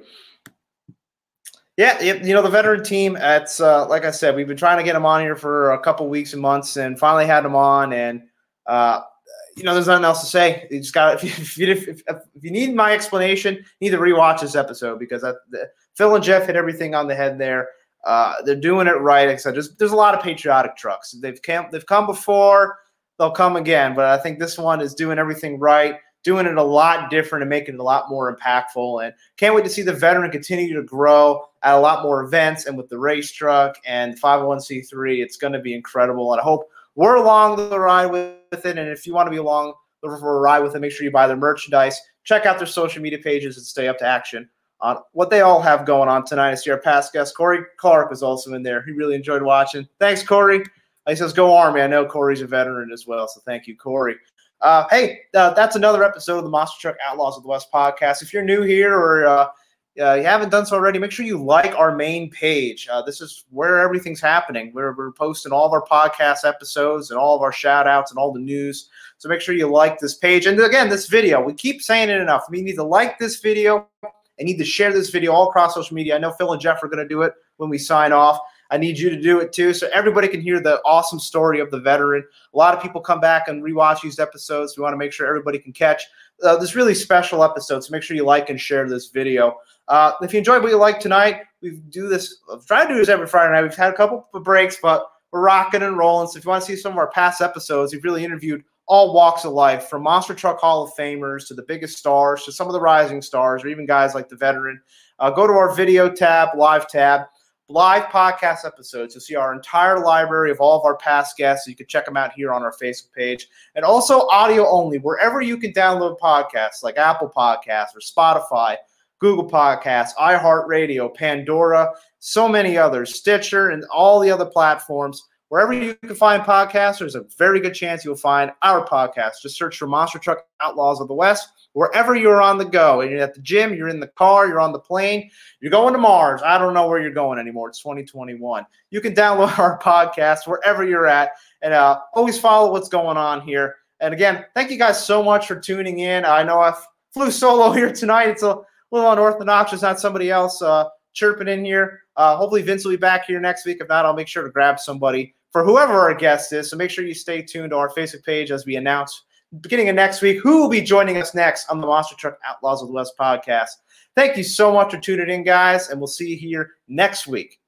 Yeah, you know, the Veteran team, it's uh, like I said, we've been trying to get them on here for a couple weeks and months, and finally had them on. And, uh, you know, there's nothing else to say. You just got if you, if, if, if you need my explanation, you need to rewatch this episode, because I, the, Phil and Jeff hit everything on the head there. Uh, they're doing it right. Like I said, there's, there's a lot of patriotic trucks. They've come, they've come before, they'll come again. But I think this one is doing everything right, doing it a lot different and making it a lot more impactful. And can't wait to see the Veteran continue to grow at a lot more events, and with the race truck and five oh one c three, it's going to be incredible. And I hope we're along the ride with it. And if you want to be along for a ride with it, make sure you buy their merchandise. Check out their social media pages and stay up to action on what they all have going on tonight. I see our past guest, Corey Clark, was also in there. He really enjoyed watching. Thanks, Corey. He says, go Army. I know Corey's a veteran as well, so thank you, Corey. Uh, hey, uh, that's another episode of the Monster Truck Outlaws of the West podcast. If you're new here or uh, uh, you haven't done so already, make sure you like our main page. Uh, this is where everything's happening. We're, we're posting all of our podcast episodes and all of our shout outs and all the news. So make sure you like this page. And again, this video, we keep saying it enough. We need to like this video and need to share this video all across social media. I know Phil and Jeff are going to do it when we sign off. I need you to do it too, so everybody can hear the awesome story of the Veteran. A lot of people come back and rewatch these episodes. We want to make sure everybody can catch uh, this really special episode, so make sure you like and share this video. Uh, if you enjoyed what you like tonight, we do this. I'm trying to do this every Friday night. We've had a couple of breaks, but we're rocking and rolling. So if you want to see some of our past episodes, we've really interviewed all walks of life, from Monster Truck Hall of Famers to the biggest stars to some of the rising stars, or even guys like the veteran. Uh, go to our video tab, live tab, live podcast episodes. You'll see our entire library of all of our past guests. So you can check them out here on our Facebook page. And also audio only, wherever you can download podcasts like Apple Podcasts or Spotify, Google Podcasts, iHeartRadio, Pandora, so many others, Stitcher, and all the other platforms. Wherever you can find podcasts, there's a very good chance you'll find our podcast. Just search for Monster Truck Outlaws of the West. Wherever you're on the go, and you're at the gym, you're in the car, you're on the plane, you're going to Mars. I don't know where you're going anymore. It's twenty twenty-one. You can download our podcast wherever you're at, and uh, always follow what's going on here. And again, thank you guys so much for tuning in. I know I flew solo here tonight. It's a little unorthodox. It's not somebody else uh, chirping in here. Uh, hopefully Vince will be back here next week. If not, I'll make sure to grab somebody for whoever our guest is. So make sure you stay tuned to our Facebook page as we announce beginning of next week who will be joining us next on the Monster Truck Outlaws of the West podcast. Thank you so much for tuning in, guys, and we'll see you here next week.